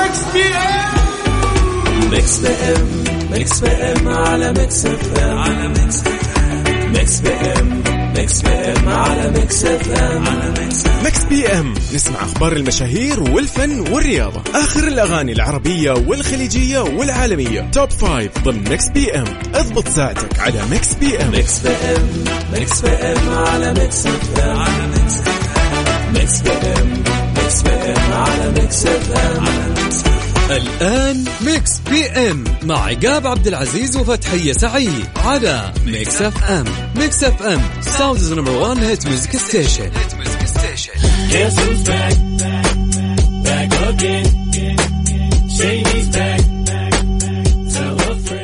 ميكس بي ام ميكس بي ام على ميكس اف ام على ميكس ميكس بي ام ميكس بي ام على ميكس اف ام على ميكس بي ام. نسمع اخبار المشاهير والفن والرياضه، اخر الاغاني العربيه والخليجيه والعالميه، توب 5 ضمن ميكس بي ام. اضبط ساعتك على ميكس بي ام. ميكس بي ام ميكس بي ام على ميكس اف ام على ميكس ميكس بي ام ميكس بي ام على ميكس اف ام على ميكس. الآن ميكس بي ام مع عقاب عبد العزيز وفتحية سعيد على ميكس اف ام. ميكس اف ام ساوندز نمبر 1 هيت ميوزك ستيشن. Guess who's back? Back again. Shady's back. Tell a friend.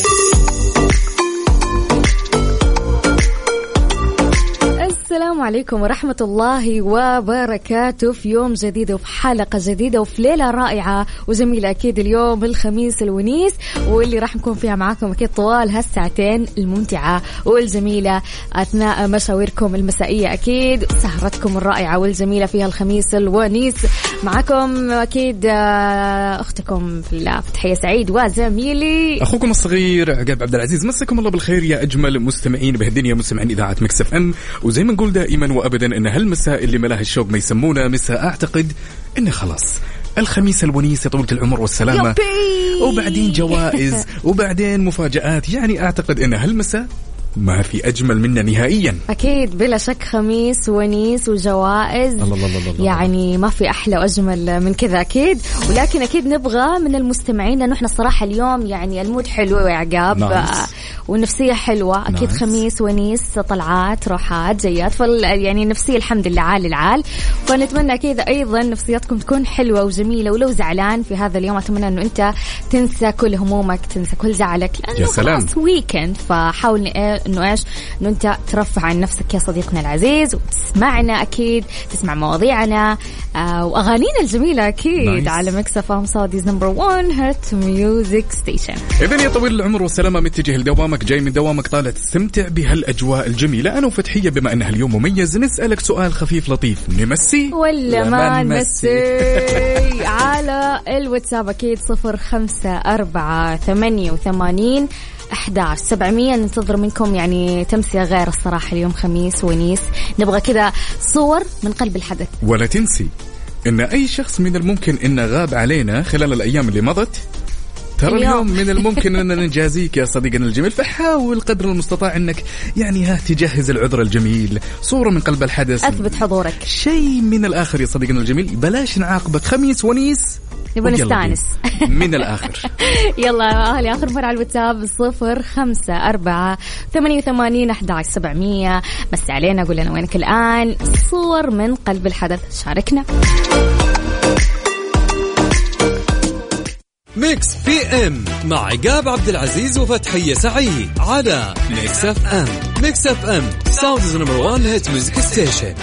السلام عليكم ورحمة الله وبركاته. في يوم جديد وفي حلقة جديدة وفي ليلة رائعة وجميلة أكيد. اليوم الخميس الونيس واللي راح نكون فيها معاكم أكيد طوال هالساعتين الممتعة والجميلة أثناء مشاويركم المسائية أكيد، سهرتكم الرائعة والجميلة فيها الخميس الونيس. معكم أكيد أختكم في الله فتحية سعيد وزميلي أخوكم الصغير عقاب عبد العزيز. مساكم الله بالخير يا أجمل مستمعين بهالدنيا، مستمعين إذاعة ميكس اف ام. وزي ما نقول دائما وأبدا إن هالمساء اللي ملاه الشوق ما يسمونه مساء، أعتقد إنه خلاص الخميس الونيس طولة العمر والسلامة، وبعدين جوائز وبعدين مفاجآت. يعني أعتقد إن هالمساء ما في أجمل منه نهائيا. أكيد بلا شك خميس ونيس وجوائز. الله يعني ما في أحلى وأجمل من كذا أكيد. ولكن أكيد نبغى من المستمعين، لأنه إحنا الصراحة اليوم يعني المود حلو يا عقاب والنفسية حلوة أكيد. خميس ونيس طلعات روحات جيات، يعني النفسية الحمد لله عال العال. فنتمنى أكيد أيضا نفسياتكم تكون حلوة وجميلة. ولو زعلان في هذا اليوم أتمنى أنه أنت تنسى كل همومك، تنسى كل زعلك، لأنه خلاص ويكند. فحاول انه ايش، انه انت ترفع عن نفسك يا صديقنا العزيز وتسمعنا اكيد، تسمع مواضيعنا واغانينا الجميله اكيد على ميكس اف ام سعوديز نمبر 1 هيت ميوزك ستيشن. اذا يا طويل العمر والسلامه متجه لدوامك، جاي من دوامك طالع تستمتع بهالاجواء الجميله. انا وفتحيه بما انها اليوم مميز نسالك سؤال خفيف لطيف، نمسي ولا ما نمسي؟ على الواتساب اكيد 054881 11700. ننتظر منكم يعني تمسية غير الصراحة. اليوم خميس ونيس، نبغى كذا صور من قلب الحدث. ولا تنسي إن أي شخص من الممكن إنه غاب علينا خلال الأيام اللي مضت، ترى اليوم من الممكن أن نجازيك يا صديقنا الجميل. فحاول قدر المستطاع أنك يعني تجهز العذر الجميل، صورة من قلب الحدث، أثبت حضورك، شيء من الآخر يا صديقنا الجميل. بلاش نعاقبك، خميس ونيس نبغى نستانس من الآخر. يلا أهلي آخر مرة على الواتساب 0548811700. بس علينا قول لنا وينك الآن، صور من قلب الحدث، شاركنا. ميكس بي ام مع عقاب عبد العزيز وفتحية سعيد على ميكس اف ام. ميكس اف ام ساوندز نمبر 1 هيت ميوزك ستيشن.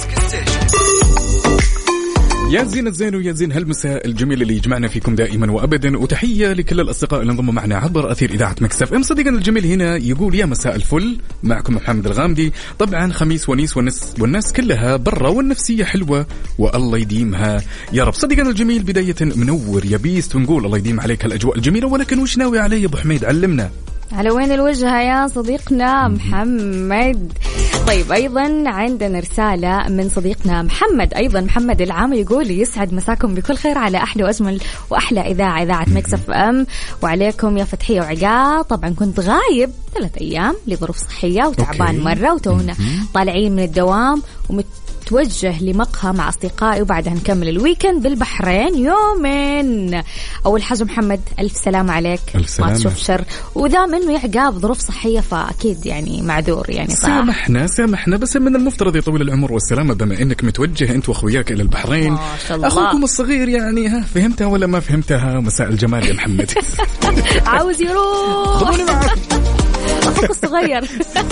يا زين الزين ويا زين هالمساء الجميل اللي يجمعنا فيكم دائما وابدا. وتحيه لكل الاصدقاء اللي انضموا معنا عبر اثير اذاعه ميكس اف ام. صديقنا الجميل هنا يقول يا مساء الفل، معكم محمد الغامدي. طبعا خميس ونيس والناس كلها برا والنفسيه حلوه والله يديمها يا رب. صديقنا الجميل بدايه منور يا بيست، ونقول الله يديم عليك هالاجواء الجميله. ولكن وش ناوي علي يا ابو حميد؟ علمنا على وين الوجهة يا صديقنا محمد. طيب أيضا عندنا رسالة من صديقنا محمد، أيضا محمد العامل، يقول يسعد مساكم بكل خير على أحلى وأجمل وأحلى إذاعة ميكس اف ام، وعليكم يا فتحية وعقاب. طبعا كنت غايب 3 أيام لظروف صحية وتعبان مرة، وتونا طالعين من الدوام توجه لمقهى مع أصدقائي، وبعدها نكمل الويكند بالبحرين يومين. أول حاجة محمد ألف سلامة عليك، ما تشوف شر، وذا منه يعقاب ظروف صحية فأكيد يعني معذور يعني. سامحنا بس من المفترض يطول العمر والسلامة بما أنك متوجه أنت وأخوياك إلى البحرين. أخوكم الصغير يعني فهمتها ولا ما فهمتها؟ مساء الجمال يا محمد. عاوز يروح، خذوني معك أخوك الصغير.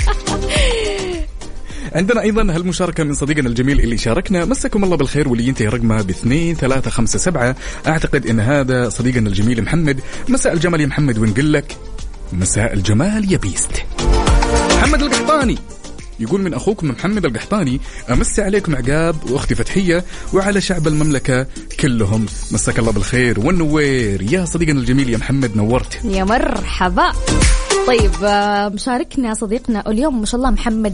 عندنا أيضا هالمشاركة من صديقنا الجميل اللي شاركنا، مساكم الله بالخير، واللي ينتهي رقمه ب2357. أعتقد أن هذا صديقنا الجميل محمد. مساء الجمال يا محمد، ونقول لك مساء الجمال يا بيست. محمد القحطاني يقول من أخوكم محمد القحطاني، أمسي عليكم عقاب وأختي فتحية وعلى شعب المملكة كلهم، مساك الله بالخير والنوير يا صديقنا الجميل يا محمد، نورت يا مرحبا. طيب مشاركنا صديقنا اليوم ما شاء الله محمد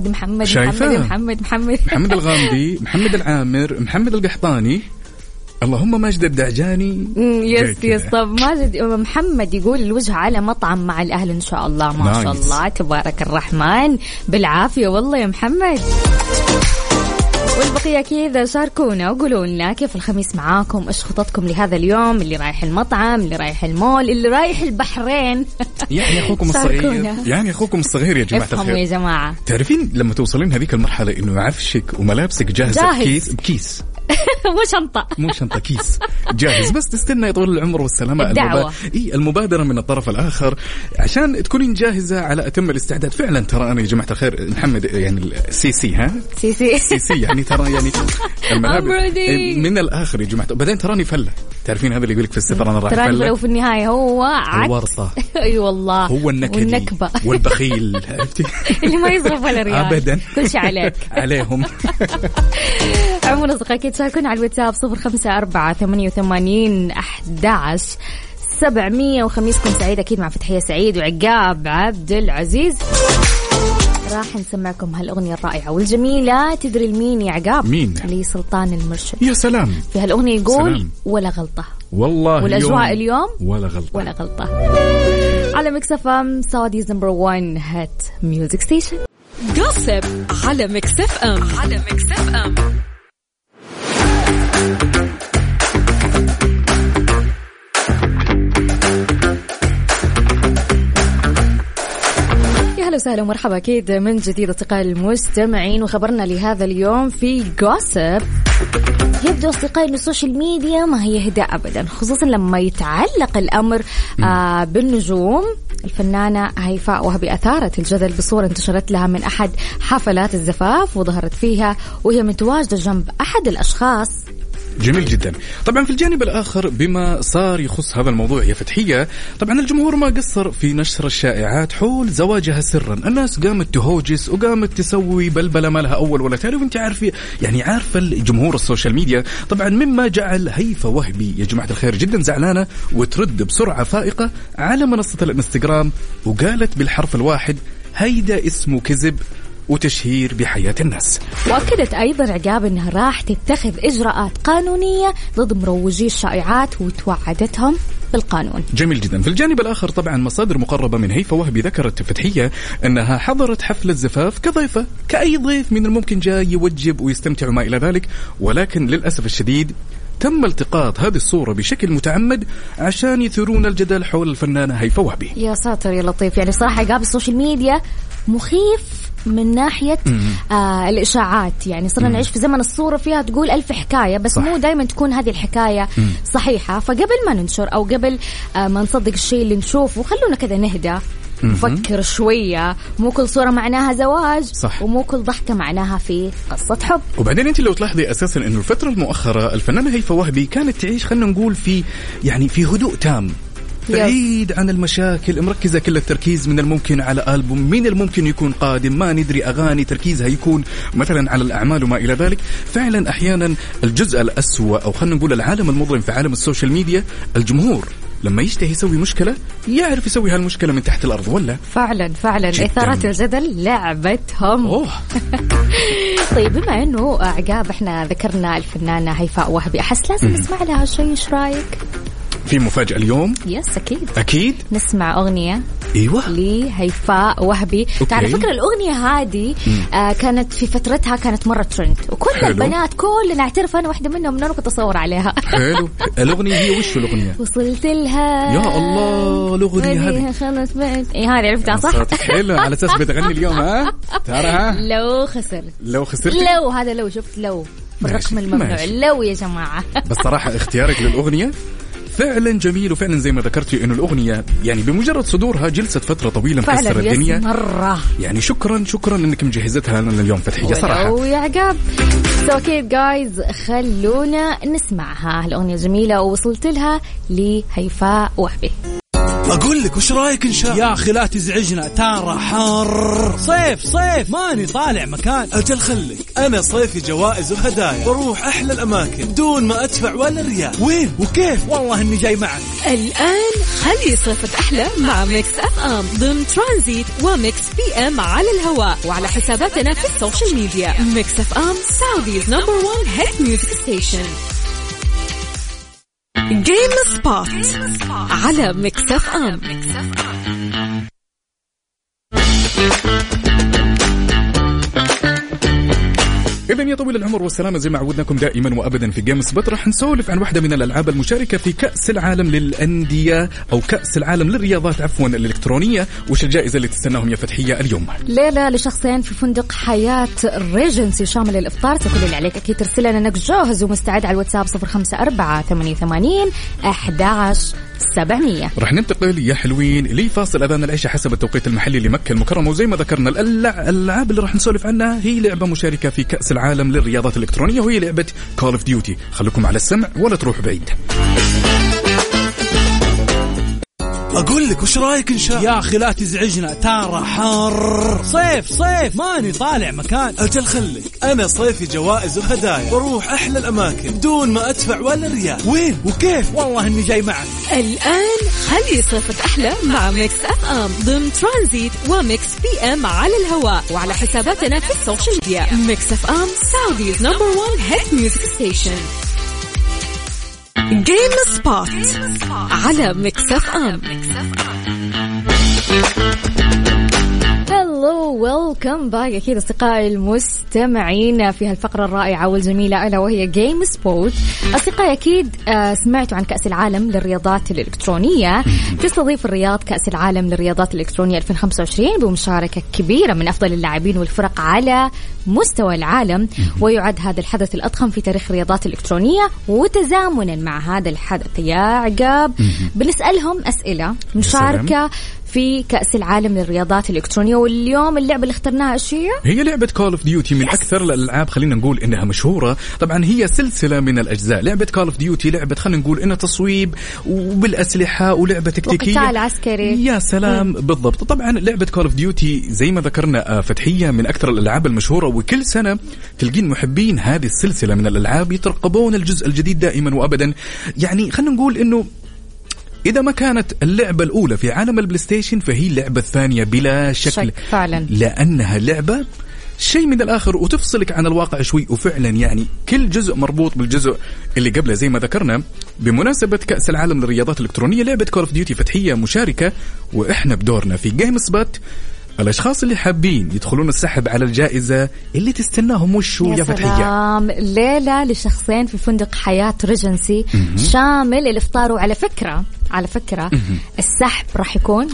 محمد الغامدي، محمد العامر، محمد القحطاني، اللهم ماجد الدعجاني. يس طب ماجد محمد يقول الوجه على مطعم مع الأهل إن شاء الله. ما شاء الله تبارك الرحمن، بالعافية والله يا محمد. والبقية كذا شاركونا وقولوا لنا كيف الخميس معاكم، إيش خططكم لهذا اليوم، اللي رايح المطعم، اللي رايح المول، اللي رايح البحرين. يعني أخوكم الصغير يا جماعة الخير. يا جماعة تعرفين لما توصلين هذيك المرحلة إنه عفشك وملابسك جاهزة بكيس مو شنطة كيس جاهز، بس تستنى يطول العمر والسلامة المبادرة من الطرف الآخر عشان تكونين جاهزة على أتم الاستعداد. فعلا ترى أنا يا جماعة الخير محمد يعني سي يعني ترى يعني الملابس من الآخر يا جماعة. بعدين تراني فلة، تعرفين هذا اللي يقولك في السفر أنا راح فلة، لو في النهاية هو الورطة. أي والله هو النكبة والبخيل عرفتي اللي ما يصرف ولا ريال أبدا، كل شيء عليك عليهم. عمونا أصدقائي تشاركون على الواتساب 0548811700 وخميسكم سعيد أكيد مع فتحية سعيد وعقاب عبد العزيز. راح نسمعكم هالأغنية الرائعة والجميلة. تدري المين يا عقاب؟ مين؟ لسلطان المرشد. يا سلام. في هالأغنية يقول سلام. ولا غلطة والله، والأجواء اليوم ولا غلطة على ميكس اف ام سعوديز نمبر 1 هات ميوزك ستيشن. جوسب على ميكس اف ام. أهلا وسهلا ومرحبا أكيد من جديد أصدقائي المستمعين. وخبرنا لهذا اليوم في جوسب، يبدو أصدقائي أن السوشيال ميديا ما هي هداء أبدا، خصوصا لما يتعلق الأمر بالنجوم. الفنانة هيفاء وهبي أثارت الجدل بصورة انتشرت لها من أحد حفلات الزفاف، وظهرت فيها وهي متواجدة جنب أحد الأشخاص. جميل جدا. طبعا في الجانب الآخر بما صار يخص هذا الموضوع يا فتحية، طبعا الجمهور ما قصر في نشر الشائعات حول زواجها سرا. الناس قامت تهوجس وقامت تسوي بلبلة ما لها أول ولا تالي، وانت عارفة يعني عارفة الجمهور السوشيال ميديا طبعا مما جعل هيفاء وهبي يا جماعة الخير جدا زعلانة وترد بسرعة فائقة على منصة الانستغرام، وقالت بالحرف الواحد هيدا اسمه كذب وتشهير بحياة الناس. وأكدت أيضا عقاب أنها راح تتخذ إجراءات قانونية ضد مروجي الشائعات وتوعدتهم بالقانون. جميل جدا. في الجانب الآخر طبعا مصادر مقربة من هيفاء وهبي ذكرت فتحية أنها حضرت حفلة زفاف كضيفة كأي ضيف من الممكن جاي يوجب ويستمتع وما إلى ذلك، ولكن للأسف الشديد تم التقاط هذه الصورة بشكل متعمد عشان يثيرون الجدل حول الفنانة هيفاء وهبي. يا ساتر يا لطيف، يعني صراحة عقاب السوشيال ميديا مخيف من ناحية الإشاعات. يعني صرنا نعيش في زمن الصورة فيها تقول ألف حكاية، بس صح. مو دايما تكون هذه الحكاية صحيحة. فقبل ما ننشر أو قبل ما نصدق الشيء اللي نشوفه خلونا كذا نهدى نفكر شوية. مو كل صورة معناها زواج صح. ومو كل ضحكة معناها في قصة حب. وبعدين أنت لو تلاحظي أساسا أنه الفترة المؤخرة الفنانة هيفاء وهبي كانت تعيش خلنا نقول في يعني في هدوء تام، بعيد عن المشاكل، مركزة كل التركيز من الممكن على ألبوم، من الممكن يكون قادم، ما ندري أغاني، تركيزها يكون مثلا على الأعمال وما إلى ذلك. فعلا أحيانا الجزء الأسوأ أو خلنا نقول العالم المظلم في عالم السوشيال ميديا، الجمهور لما يشتهي يسوي مشكلة يعرف يسوي هالمشكلة من تحت الأرض. ولا فعلا إثارة الجدل لعبتهم. طيب بما أنه عقاب احنا ذكرنا الفنانة هيفاء وهبي، أحس لازم نسمع لها شيء. ايش رايك؟ في مفاجأة اليوم؟ يس أكيد نسمع أغنية لهيفاء وهبي. على فكرة الأغنية هذه كانت في فترتها كانت مرة ترند، وكل البنات كلنا نعترف أنا واحدة منهم أنا كنت أصور عليها. حلو. الأغنية هي وش الأغنية؟ وصلت لها. يا الله الأغنية هذه خلص بقت هذه عرفتها صح؟ حلو. على أساس بتغني اليوم ترى لو خسرت هذا لو شفت لو الرقم الممنوع لو يا جماعة. بس صراحة اختيارك للأغنية فعلا جميل، وفعلا زي ما ذكرتي انه الاغنيه يعني بمجرد صدورها جلست فتره طويله مكسره الدنيا مرة. يعني شكرا انك مجهزتها لنا اليوم فتحية صراحه. ويا عقاب اوكي جايز خلونا نسمعها الاغنيه جميله ووصلت لها لهيفاء وهبي. أقول لك وش رأيك نشاف؟ يا أخي لا تزعجنا ترى حار. صيف ماني طالع مكان. أجل خليك، أنا صيفي جوائز وهدايا، بروح أحلى الأماكن دون ما أدفع ولا ريال. وين وكيف؟ والله إني جاي معك. الآن خلي صيفك أحلى مع ميكس أف أم ضمن ترانزيت وميكس بي أم على الهواء وعلى حساباتنا في السوشيال ميديا. ميكس أف أم سعوديز نمبر 1 هيت ميوزك ستيشن. جيم سبوت على ميكس أف أم. إذن يا طويل العمر والسلامة، زي ما عودناكم دائما وأبدا في جيم سبوت راح نسولف عن واحدة من الألعاب المشاركة في كأس العالم للأندية أو كأس العالم للرياضات الإلكترونية. وش الجائزة اللي تستناهم يا فتحية اليوم؟ ليلة لشخصين في فندق حياة ريجنسي شامل الإفطار. كل اللي عليك أكيد ترسل لنا إنك جاهز ومستعد على الواتساب 0548811700. راح ننتقل يا حلوين لفاصل أذان العشاء حسب التوقيت المحلي لمكة المكرمة. وزي ما ذكرنا الألعاب اللي راح نسولف عنها هي لعبة مشاركة في كأس العالم للرياضات الإلكترونية وهي لعبة Call of Duty. خليكم على السمع ولا تروح بعيد. أقول لك وش رأيك نشاف؟ يا أخي لا تزعجنا ترى حار. صيف ماني طالع مكان. أجل خليك، أنا صيفي جوائز وهدايا، بروح أحلى الأماكن دون ما أدفع ولا ريال. وين وكيف؟ والله إني جاي معك. الآن خلي صيفك أحلى مع ميكس أف أم ضمن ترانزيت وميكس بي أم على الهواء وعلى حساباتنا في السوشيال ميديا. ميكس أف أم سعوديز نمبر 1 هيت ميوزك ستيشن. جيم سبوت على ميكس أف أم. هلو ويلكم باك أكيد أصدقائي المستمعين في هالفقرة الرائعة والجميلة ألا وهي جيم سبوت. أصدقائي أكيد سمعتوا عن كأس العالم للرياضات الإلكترونية. تستضيف الرياض كأس العالم للرياضات الإلكترونية 2025 بمشاركة كبيرة من أفضل اللاعبين والفرق على مستوى العالم، ويعد هذا الحدث الأضخم في تاريخ الرياضات الإلكترونية. وتزامنا مع هذا الحدث يا عقاب بنسألهم أسئلة مشاركة في كأس العالم للرياضات الإلكترونية. واليوم اللعبة اللي اخترناها إيش هي لعبة Call of Duty من أكثر الألعاب خلينا نقول إنها مشهورة. طبعا هي سلسلة من الأجزاء. لعبة Call of Duty لعبة خلينا نقول إنها تصويب وبالأسلحة ولعبة تكتيكية وقتال عسكري. يا سلام بالضبط. طبعا لعبة Call of Duty زي ما ذكرنا فتحية من أكثر الألعاب المشهورة، وكل سنة تلقين محبين هذه السلسلة من الألعاب يترقبون الجزء الجديد دائما وأبدا. يعني خلينا نقول إنه إذا ما كانت اللعبة الأولى في عالم البلاي ستيشن فهي اللعبة الثانية بلا شك فعلا، لأنها لعبة شيء من الآخر وتفصلك عن الواقع شوي. وفعلا يعني كل جزء مربوط بالجزء اللي قبله. زي ما ذكرنا بمناسبة كأس العالم للرياضات الإلكترونية لعبة Call of Duty فتحية مشاركة، وإحنا بدورنا في جيم سبوت الأشخاص اللي حابين يدخلون السحب على الجائزة اللي تستناهم وشو يا فتحية؟ سلام، ليلة لشخصين في فندق حياة ريجنسي شامل الإفطار. وعلى فكرة السحب راح يكون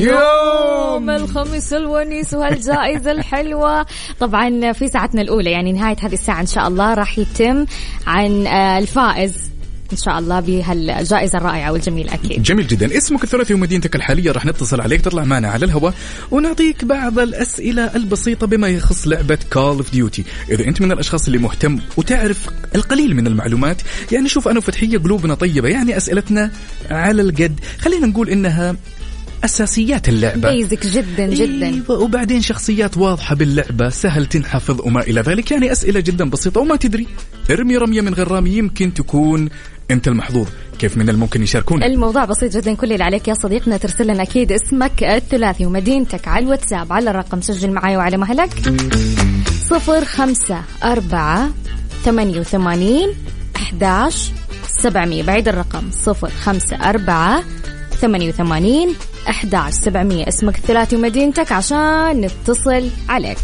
اليوم الخميس الونيس وهالجائزة الحلوة. طبعا في ساعتنا الأولى يعني نهاية هذه الساعة إن شاء الله راح يتم عن الفائز إن شاء الله بهالجائزة الرائعة والجميلة. أكيد جميل جدا. اسمك الثلاثي ومدينتك الحالية راح نتصل عليك تطلع معنا على الهواء ونعطيك بعض الأسئلة البسيطة بما يخص لعبة Call of Duty. إذا أنت من الأشخاص اللي مهتم وتعرف القليل من المعلومات، يعني شوف أنا وفتحية قلوبنا طيبة، يعني أسئلتنا على القد، خلينا نقول إنها أساسيات اللعبة بيزك جدا وبعدين شخصيات واضحة باللعبة سهل تنحفظ وما إلى ذلك. يعني أسئلة جدا بسيطة وما تدري ارمي رمية من غير رامي يمكن تكون أنت المحظوظ. كيف من الممكن يشاركون؟ الموضوع بسيط جدا. كل اللي عليك يا صديقنا ترسل لنا أكيد اسمك الثلاثي ومدينتك على الواتساب على الرقم سجل معاي وعلى مهلك 0548811700. بعيد الرقم 0548811700. اسمك الثلاثي ومدينتك عشان نتصل عليك.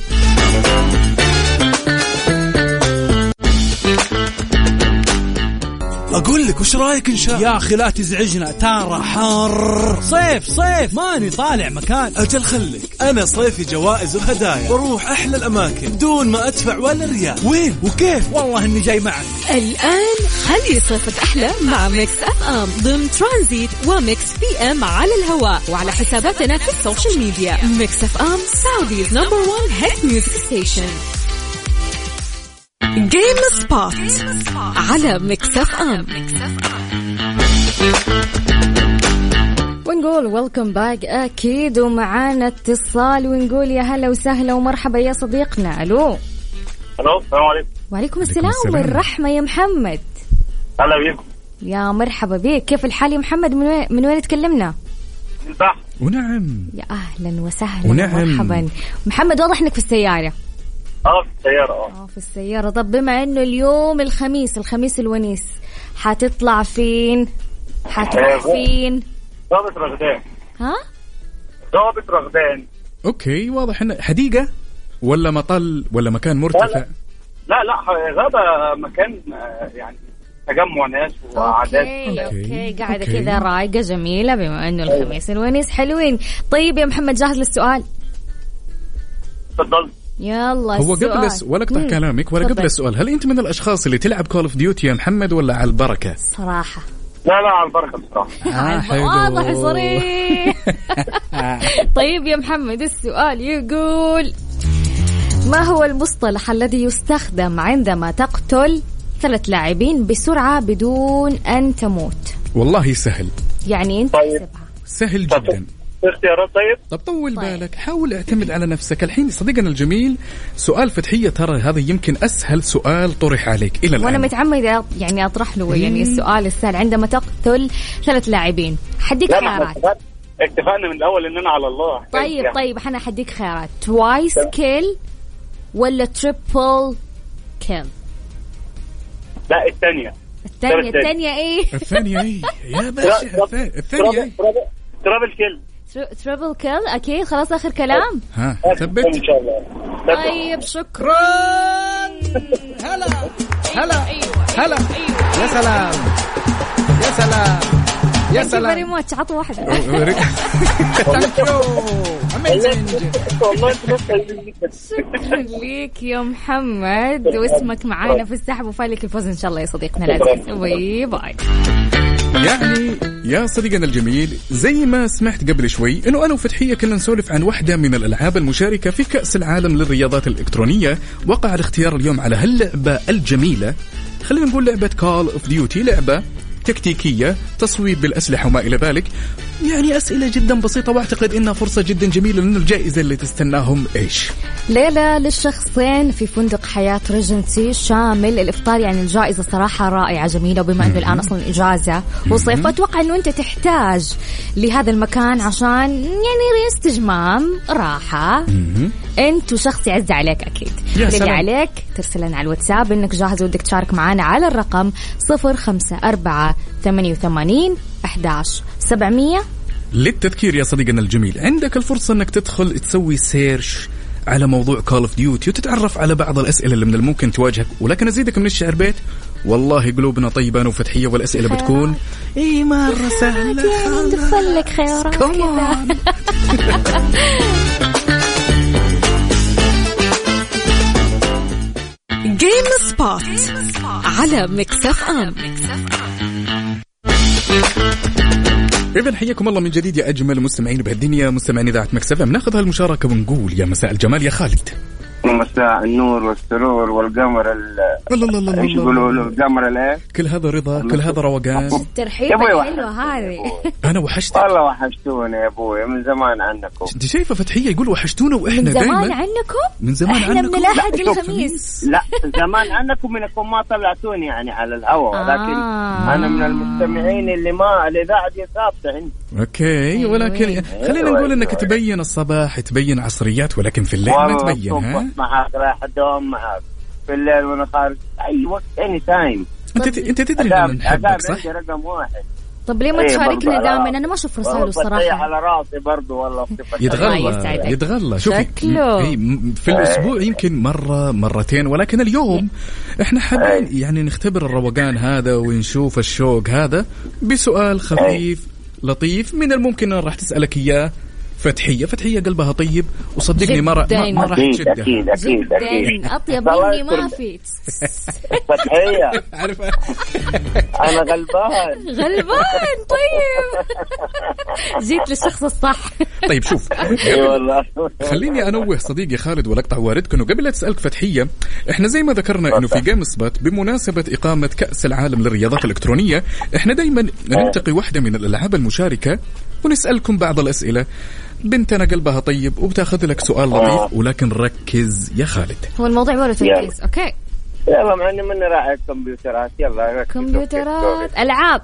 أقول لك وش رأيك نشاف؟ يا أخي لا تزعجنا ترى حار. صيف ماني طالع مكان. أجل خليك، أنا صيفي جوائز وهدايا، بروح أحلى الأماكن دون ما أدفع ولا ريال. وين وكيف؟ والله إني جاي معك. الآن خلي صيفك أحلى مع ميكس أف أم ضمن ترانزيت وميكس بي أم على الهواء وعلى حساباتنا في السوشيال ميديا. ميكس أف أم سعوديز نمبر 1 هيت ميوزك ستيشن. جيم سبوت على ميكس أف أم. بيبل ويلكم باك أكيد، ومعانا اتصال ونقول يا هلا وسهلا ومرحبا يا صديقنا. ألو السلام عليكم. وعليكم السلام والرحمة يا محمد. هلا بيكم. يا مرحبا بك، كيف الحال يا محمد؟ من وين تكلمنا؟ من البحر. ونعم يا أهلا وسهلا ومرحبا. محمد واضح إنك في السيارة. في السيارة. في السيارة. طب بما إنه اليوم الخميس الونيس، حتطلع فين؟ حتروح فين؟ ضابط رغدان. ها؟ ضابط رغدان. اوكي، واضح انه حديقة ولا مطل ولا مكان مرتفع؟ لا غابة، مكان يعني تجمع ناس وعادات. اوكي قاعدة كذا رايقة جميلة بما انه الخميس الونيس. حلوين. طيب يا محمد جاهز للسؤال؟ تفضل. يلا هو السؤال. قبل ولا اقطع كلامك ولا قبل السؤال، هل انت من الاشخاص اللي تلعب كول اوف ديوتي يا محمد ولا على البركة؟ صراحة لا على البركة بصراحة. واضح صريح. طيب يا محمد السؤال يقول: ما هو المصطلح الذي يستخدم عندما تقتل 3 لاعبين بسرعة بدون أن تموت؟ والله سهل، يعني أنت تحسبها سهل جدا. اختيارات. طيب طول بالك، حاول اعتمد على نفسك. الحين صديقنا الجميل سؤال فتحية، ترى هذا يمكن أسهل سؤال طرح عليك إلى الآن، وأنا متعمدة يعني أطرح له يعني السؤال السهل. عندما تقتل 3 لاعبين حديك خيارات. اتفقنا من الأول إننا على الله. طيب أنا حديك خيارات: twice kill ولا triple kill؟ لا الثانية إيه؟ الثانية إيه يا باشا؟ الثانية إيه؟ ترابل كيل. ترابل كيل. أكيد خلاص آخر كلام. ها ثبت إن شاء الله. طيب شكرا. هلا يا سلام يا سلام. فيري ماتش. عطوا واحدة. شكرا ليك يا محمد، واسمك معانا في السحب وفالك الفوز إن شاء الله يا صديقنا العزيز. باي. يعني يا صديقنا الجميل، زي ما سمعت قبل شوي انه انا وفتحية كنا نسولف عن واحدة من الالعاب المشاركة في كأس العالم للرياضات الالكترونية، وقع الاختيار اليوم على هاللعبة الجميلة. خلينا نقول لعبة كول اوف ديوتي، لعبة تكتيكية، تصويب بالأسلحة وما إلى ذلك. يعني أسئلة جدا بسيطة، وأعتقد إنها فرصة جدا جميلة، لأن الجائزة اللي تستناهم إيش؟ ليلة للشخصين في فندق حياة ريجنسي شامل الإفطار. يعني الجائزة صراحة رائعة جميلة، وبما أنه الآن أصلا إجازة وصيف، أتوقع أنه أنت تحتاج لهذا المكان عشان يعني استجمام راحة أنت وشخص يعز عليك. أكيد اللي عليك ترسل لنا على الواتساب إنك جاهز ودك تشارك معنا على الرقم 0548811700. للتذكير يا صديقنا الجميل، عندك الفرصة انك تدخل تسوي سيرش على موضوع كول اوف ديوتي وتتعرف على بعض الأسئلة اللي من الممكن تواجهك. ولكن أزيدك من الشعر بيت: والله قلوبنا طيبة وفتحية، والأسئلة بتكون مرة سهلة. ندخلك خيارات كذا. جيم سبوت على ميكس اف ام. إذن حياكم الله من جديد يا أجمل مستمعين بهالدنيا، مستمعين إذاعة ميكس اف ام. ناخذ هالمشاركة ونقول يا مساء الجمال يا خالد. مساء النور والسرور والقمر ايش يقولوا له القمر الايه، كل هذا رضا، كل هذا روقان. الترحيب حلوه هذه. انا وحشتك والله، وحشتونا يا ابوي من زمان عنكم. انت شايفه فتحيه يقول وحشتونا، واحنا من دائما زمان عنكم، من زمان احنا عنكم من الاحد الخميس. لا زمان عنكم، منكم ما طلعتوني يعني على الهواء، لكن انا من المستمعين اللي ما الاذاعه دي ثابته عندي. اوكي، ولكن خلينا نقول انك تبين الصباح، تبين عصريات، ولكن في الليل ما تبين. ها معك رايح الدوام معك في الليل وانا خارج اي وقت اني تايم. انت تدري ان نحبك صح؟ رقم واحد. طب ليه ما تشاركنا دائما؟ انا ما اشوف رساله الصراحه. على راسي برضو والله. يتغلى شوفي في الاسبوع يمكن مره مرتين، ولكن اليوم احنا حابين يعني نختبر الروقان هذا ونشوف الشوق هذا بسؤال خفيف لطيف. من الممكن ان راح تسالك اياه فتحية قلبها طيب، وصدقني ما راح تشدها. أكيد أطيب مني ما في. فتحية عارف أنا غلبان. طيب جيت للشخص الصح. طيب شوف، خليني أنوه صديقي خالد ولا أقطع واردك إنه قبل لا تسألك فتحية، إحنا زي ما ذكرنا إنه في جيم سبوت بمناسبة إقامة كأس العالم للرياضات الإلكترونية، إحنا دايما ننتقي واحدة من الألعاب المشاركة ونسألكم بعض الأسئلة. بنتنا قلبها طيب وبتاخذ لك سؤال لطيف، ولكن ركز يا خالد. هو الموضوع مرة تركيز. أوكي يلا مع اني من راعي الكمبيوترات. يلا كمبيوترات العاب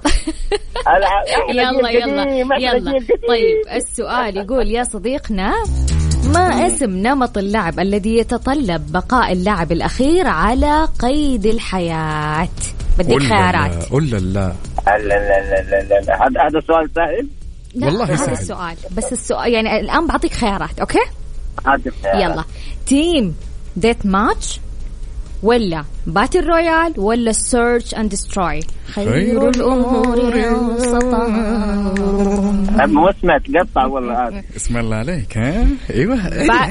يلا. طيب السؤال يقول يا صديقنا، ما اسم نمط اللعب الذي يتطلب بقاء اللاعب الأخير على قيد الحياة؟ بديك خيارات. قول لا هذا سؤال سهل والله هذا سهل. السؤال بس السؤال يعني الآن بعطيك خيارات. أوكي يلا. تيم ديت ماتش ولا باتل رويال ولا سيرش اند دستروي؟ خير الامور وسطها. مو اسمع تقطع والله هذا. اسم الله عليك. ها ايوه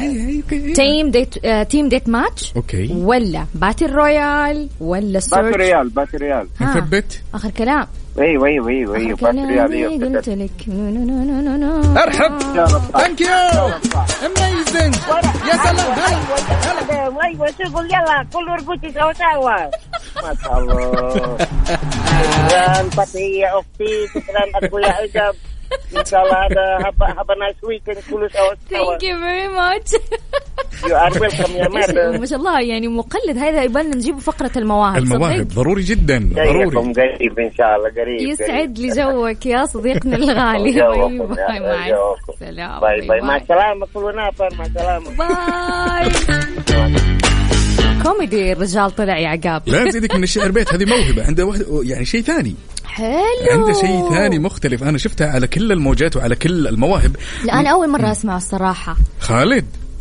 تيم ديت ماتش اوكي ولا باتل رويال ولا سيرش؟ باتل ريال مثبت اخر كلام. ايوه باتل ريال. قلت لك ارحب. ثانك يو اميزنج. يا سلام. ايوه شغل يلا كل رقوتي سوا ما شاء الله. شكرا فتحية أختي، شكرا أخويا عزب. إن شاء الله هذا have a nice weekend كله سوا. Thank you very much. You are welcome يا مات. ما شاء الله يعني مقلد. هذا يبان نجيبه فقرة المواهب ضروري جدا ضروري. قريب إن شاء الله قريب. يسعد لي جوك يا صديقنا الغالي. باي باي مع السلامة. باي مع السلامة كل نافر مع السلامة. باي. كوميدي الرجال طلع يا عقاب. لا نزيدك من الشعر بيت. هذه موهبة عنده واحد يعني شيء ثاني. حلو. عنده شيء ثاني مختلف. أنا شفتها على كل الموجات وعلى كل المواهب. لا أنا أول مرة أسمع الصراحة. خالد.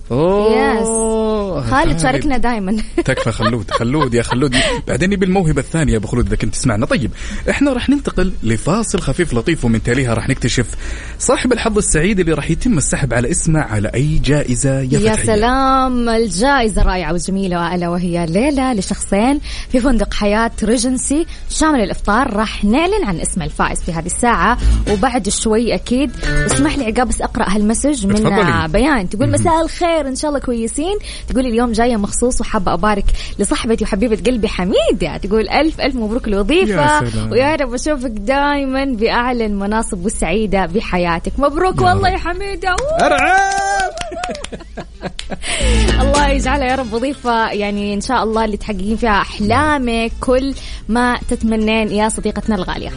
خالد شاركنا دائما. تكفى خلود يا خلود. بعدين بالموهبة الثانية يا أبو خلود إذا كنت تسمعنا. طيب إحنا راح ننتقل لفاصل خفيف لطيف، ومن تاليها راح نكتشف صاحب الحظ السعيد اللي راح يتم السحب على اسمه على أي جائزة يا فتحية. سلام. الجائزة رائعة وجميلة ألا وهي ليلة لشخصين في فندق حياة ريجنسي شامل الإفطار. راح نعلن عن اسم الفائز في هذه الساعة وبعد شوي أكيد. اسمح لي عقاب بس أقرأ هالمسج من بيان. تقول مساء الخير إن شاء الله كويسين. تقول اليوم جاية مخصوص وحابة أبارك لصاحبتي وحبيبة قلبي حميدة. تقول ألف مبروك الوظيفة ويا رب أشوفك دائما بأعلى المناصب والسعيدة بحياتك. مبروك والله يا حميدة. الله يجعلها يا رب وظيفة يعني إن شاء الله اللي تحققين فيها أحلامك كل ما تتمنين يا صديقتنا الغالية.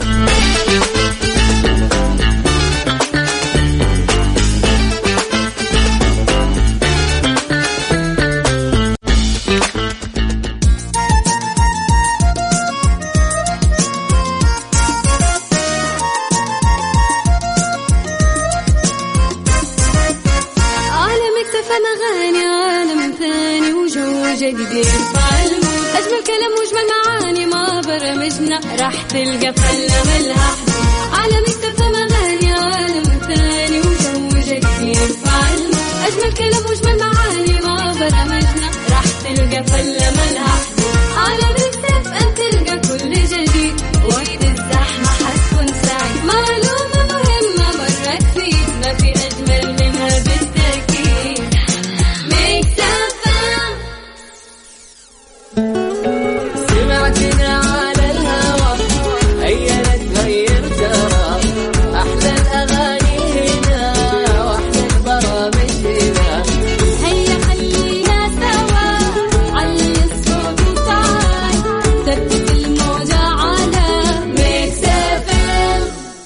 أجمل كلام وأجمل معاني ما برمجنا راح تلقى فلة ملها على مكتب مغاني عالم ثاني وجو جديد فعلم. أجمل كلام وأجمل معاني ما برمجنا راح تلقى فلة ملها على مكتب أن تلقى كل جديد. وقت الزحمة حتكون سعيد. معلومة مهمة مرة تفيد ما في أجمل منها بالتأكيد. مكتب سمعتنا على الهوى هيا نتغير ترى. أحلى الأغاني هنا وأحلى البرامج هنا. هيا خلينا سوا علي الصوت وتعال ثبت الموجة على ميكس اف ام.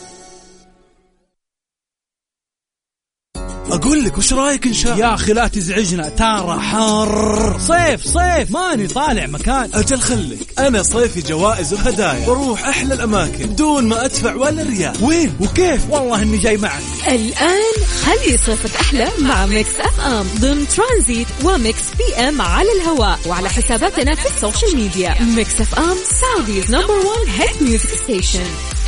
أقول لك وش رأيك إن شاء يا أخي لا تزعجنا ترى حر. صيف ماني طالع مكان. أجل خليك أنا صيفي جوائز وهدايا بروح أحلى الأماكن بدون ما أدفع ولا ريال. وين وكيف والله إني جاي معك. الآن خلي صيفك أحلى مع ميكس اف ام ضمن ترانزيت وميكس بي ام على الهواء وعلى حساباتنا في السوشيال ميديا. ميكس اف ام سعوديز نمبر 1 هيت ميوزك ستيشن.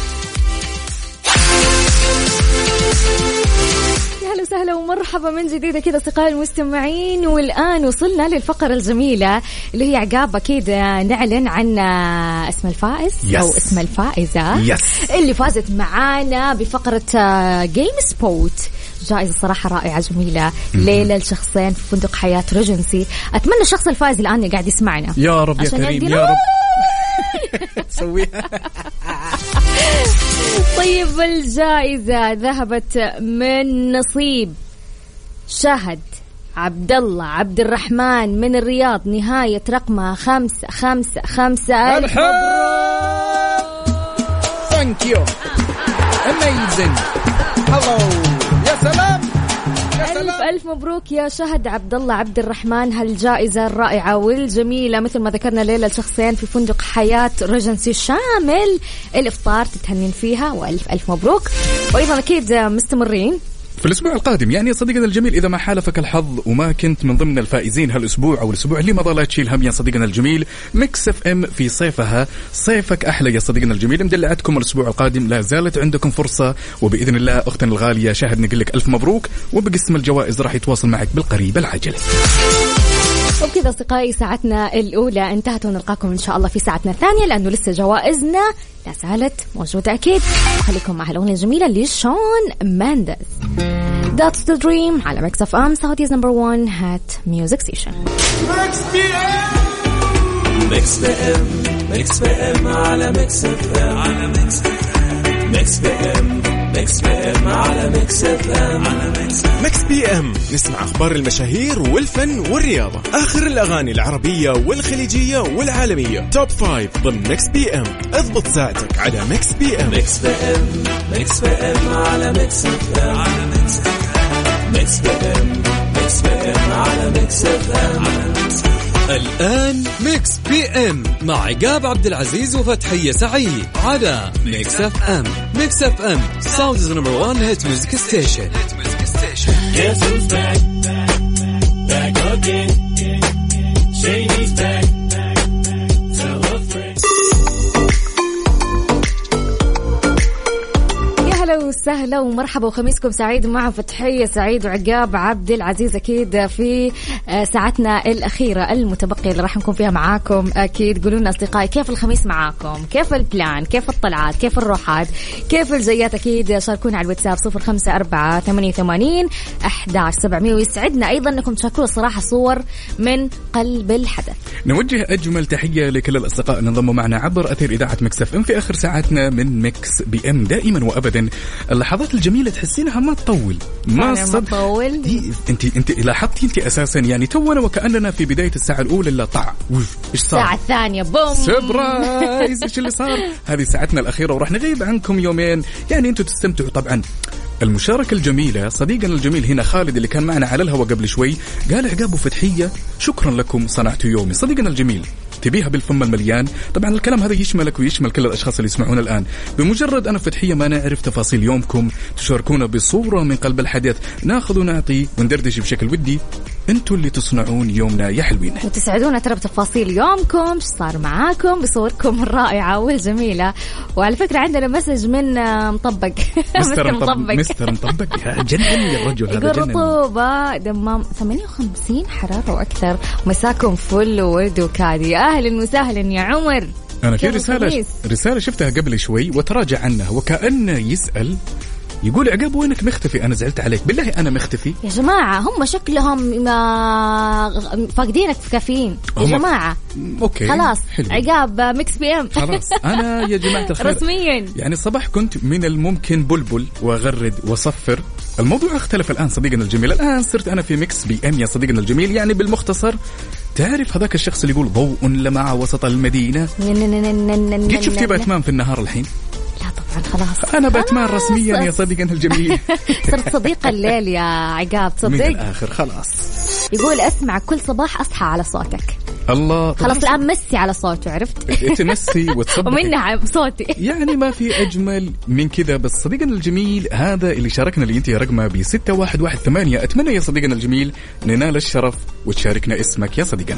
وسهلا ومرحبا من جديد كذا أصدقائي المستمعين. والآن وصلنا للفقرة الجميلة اللي هي عقابة كذا نعلن عن اسم الفائز أو اسم الفائزة اللي فازت معانا بفقرة جيم سبوت. جائزة صراحة رائعة جميلة. ليلة لشخصين في فندق حياة ريجنسي. أتمنى الشخص الفائز الآن قاعد يسمعنا يا رب يا كريم يا رب. سويها. طيب الجائزة ذهبت من نصيب شهد عبد الله عبد الرحمن من الرياض، نهاية رقمها 555. ألف مبروك. ثانك يو اميزنج. هلو يا سلام. ألف مبروك يا شهد عبد الله عبد الرحمن، هالجائزة الرائعة والجميلة مثل ما ذكرنا ليلة لشخصين في فندق حياة ريجنسي شامل الإفطار تتهنين فيها، وألف مبروك. وأيضا أكيد مستمرين في الأسبوع القادم، يعني صديقنا الجميل إذا ما حالفك الحظ وما كنت من ضمن الفائزين هالأسبوع أو الأسبوع اللي مضى، لا تشيل هم يا صديقنا الجميل. ميكس اف ام في صيفها صيفك أحلى يا صديقنا الجميل، مدلعتكم الأسبوع القادم، لا زالت عندكم فرصة، وبإذن الله أختنا الغالية شاهد نقول لك ألف مبروك، وبقسم الجوائز راح يتواصل معك بالقريب العاجل. وبكذا أصدقائي ساعتنا الأولى انتهت، ونلقاكم إن شاء الله في ساعتنا الثانية لأنه لسه جوائزنا لا زالت موجودة أكيد. خليكم مع الأغنية الجميلة لشون مانديز That's the Dream على Mix FM Saudi's number one hit music station. Mix FM على Mix FM على Mix FM على Mix FM Mix PM نسمع أخبار المشاهير والفن والرياضة، آخر الأغاني العربية والخليجية والعالمية، توب 5 ضمن Mix PM. اضبط ساعتك على Mix PM. Mix FM على Mix FM على Mix FM على Mix FM. الآن ميكس بي ام مع عقاب عبد العزيز وفتحية سعيد على ميكس اف ام. ميكس اف ام Saudi's number one hit music station. Guess who's back again? Shady's back. Tell a friend. هلا وسهلا ومرحبا وخميسكم سعيد مع فتحية سعيد وعقاب عبد العزيز أكيد في ساعتنا الأخيرة المتبقية اللي راح نكون فيها معاكم. أكيد قولوا لنا أصدقائي كيف الخميس معاكم، كيف البلان، كيف الطلعات، كيف الروحات، كيف الجيات. أكيد شاركونا على الواتساب 0548811700. ويسعدنا أيضا أنكم تشاركوا الصراحة صور من قلب الحدث. نوجه أجمل تحية لكل الأصدقاء اللي انضموا معنا عبر أثير إذاعة ميكس اف ام في آخر ساعتنا من ميكس بي ام. دائما وأبدا اللحظات الجميلة تحسينها ما تطول، ما تطول. انت لاحظتي انت اساسا يعني تونا وكأننا في بداية الساعة الأولى اللي طع ايش صار الساعة الثانية بوم سبرايز ايش اللي صار. هذه ساعتنا الأخيرة وراح نغيب عنكم يومين، يعني انتم تستمتعوا طبعا. المشاركة الجميلة صديقنا الجميل هنا خالد اللي كان معنا على الهواء قبل شوي قال عقاب وفتحية شكرا لكم صنعتوا يومي. صديقنا الجميل تبيها بالفم المليان. طبعا الكلام هذا يشملك ويشمل كل الأشخاص اللي يسمعون الآن. بمجرد أنا فتحية ما نعرف تفاصيل يومكم تشاركونا بصورة من قلب الحدث، ناخذ ونعطي وندردش بشكل ودي. انتوا اللي تصنعون يومنا يا حلوين، وتسعدونا ترى بتفاصيل يومكم، ايش صار معاكم بصوركم الرائعة والجميلة. وعلى فكرة عندنا مسج من مطبق مستر مطبق جنن يا الرجل هذا. يقول رطوبة دمام 58 حرارة وأكثر، مساكم فل وورد وكادي. أهلا وسهلا يا عمر. أنا في رسالة شفتها قبل شوي وتراجع عنها وكأنه يسأل يقول عقاب وينك مختفي؟ أنا زعلت عليك بالله أنا مختفي يا جماعة. هم شكلهم ما فاقدينك في كافيين يا جماعة. أوكي خلاص حلو. عقاب ميكس بي ام خلاص. أنا يا جماعة الخير رسميا يعني الصباح كنت من الممكن بلبل وأغرد وصفر. الموضوع اختلف الآن صديقنا الجميل، الآن صرت أنا في ميكس بي ام يا صديقنا الجميل. يعني بالمختصر تعرف هذاك الشخص اللي يقول ضوء لمع وسط المدينة. قد شفتي باتمان في النهار الحين؟ لا طبعا خلاص أنا باتمان رسميا يا صديقنا الجميل. صرت صديق الليل يا عقاب صدق من الآخر خلاص. يقول أسمع كل صباح أصحى على صوتك. الله خلاص الآن مسي على صوته، عرفت تمسي وتصبح ومنها بصوتي. يعني ما في أجمل من كذا. بس صديقنا الجميل هذا اللي شاركنا اللي انت رقمه ب6118. أتمنى يا صديقنا الجميل ننال الشرف وتشاركنا اسمك يا صديقنا.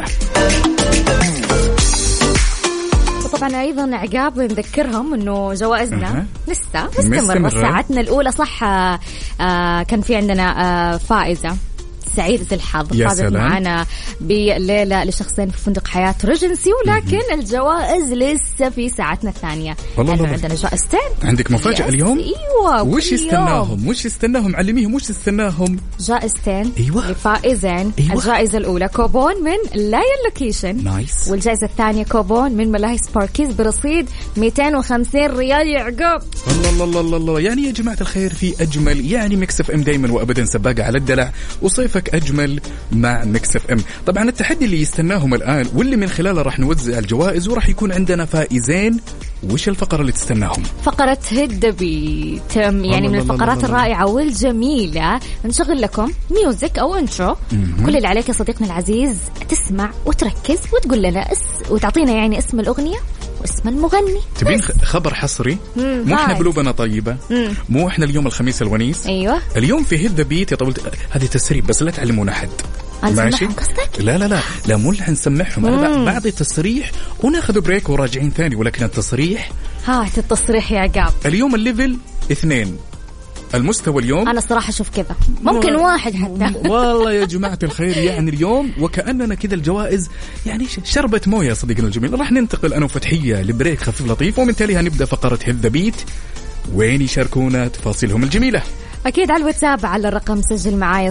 طبعا ايضا عقاب نذكرهم انه جوائزنا لسه مستمر. ساعتنا الاولى صح كان في عندنا فائزه سعيدة الحظ يا فازت سلام. معنا بليلة لشخصين في فندق حياة ريجنسي، ولكن الجوائز لسه في ساعتنا الثانية. والله عندنا جائزتين. عندك مفاجأة اليوم؟ ايوه. وش يستناهم علميهم وش يستناهم؟ جائزتين ايوه لفائزين. أيوة. الجائزة الأولى كوبون من لاين لوكيشن، نايس. والجائزة الثانية كوبون من ملاهي سباركيز برصيد 250 ريال يا عقاب. الله يعني يا جماعة الخير في أجمل، يعني ميكس اف ام دايما وأبدا سباقة على الدلع، وصيفك أجمل مع ميكس اف ام. طبعا التحدي اللي يستناهم الآن واللي من خلاله راح نوزع الجوائز وراح يكون عندنا فائزين. وش الفقرة اللي تستناهم؟ فقرة هيد ذا بيت، يعني من الفقرات الرائعة والجميلة. نشغل لكم ميوزك أو انترو. كل اللي عليك يا صديقنا العزيز تسمع وتركز وتقول لنا وتعطينا يعني اسم الأغنية واسم المغني. تبين خبر حصري؟ مو احنا قلوبنا طيبة؟ مو احنا اليوم الخميس الونيس؟ ايوه اليوم في هيد ذا بيت. يا طولت هذه تسريب بس لا تعلمون أحد. ماشي؟ لا مو اللي حنسمعهم. أنا بعض تصريح وناخذ بريك وراجعين ثاني، ولكن التصريح هات التصريح يا عقاب. اليوم الليفل 2 المستوى اليوم. أنا صراحة أشوف كذا ممكن 1 حتى. والله يا جماعة الخير يعني اليوم وكأننا كذا الجوائز يعني شربة موية. صديقنا الجميل راح ننتقل أنا وفتحية لبريك خفيف لطيف، ومن تالي هنبدأ فقرة هيد ذا بيت. وين يشاركونا تفاصيلهم الجميلة؟ أكيد على الواتساب على الرقم سجل معايا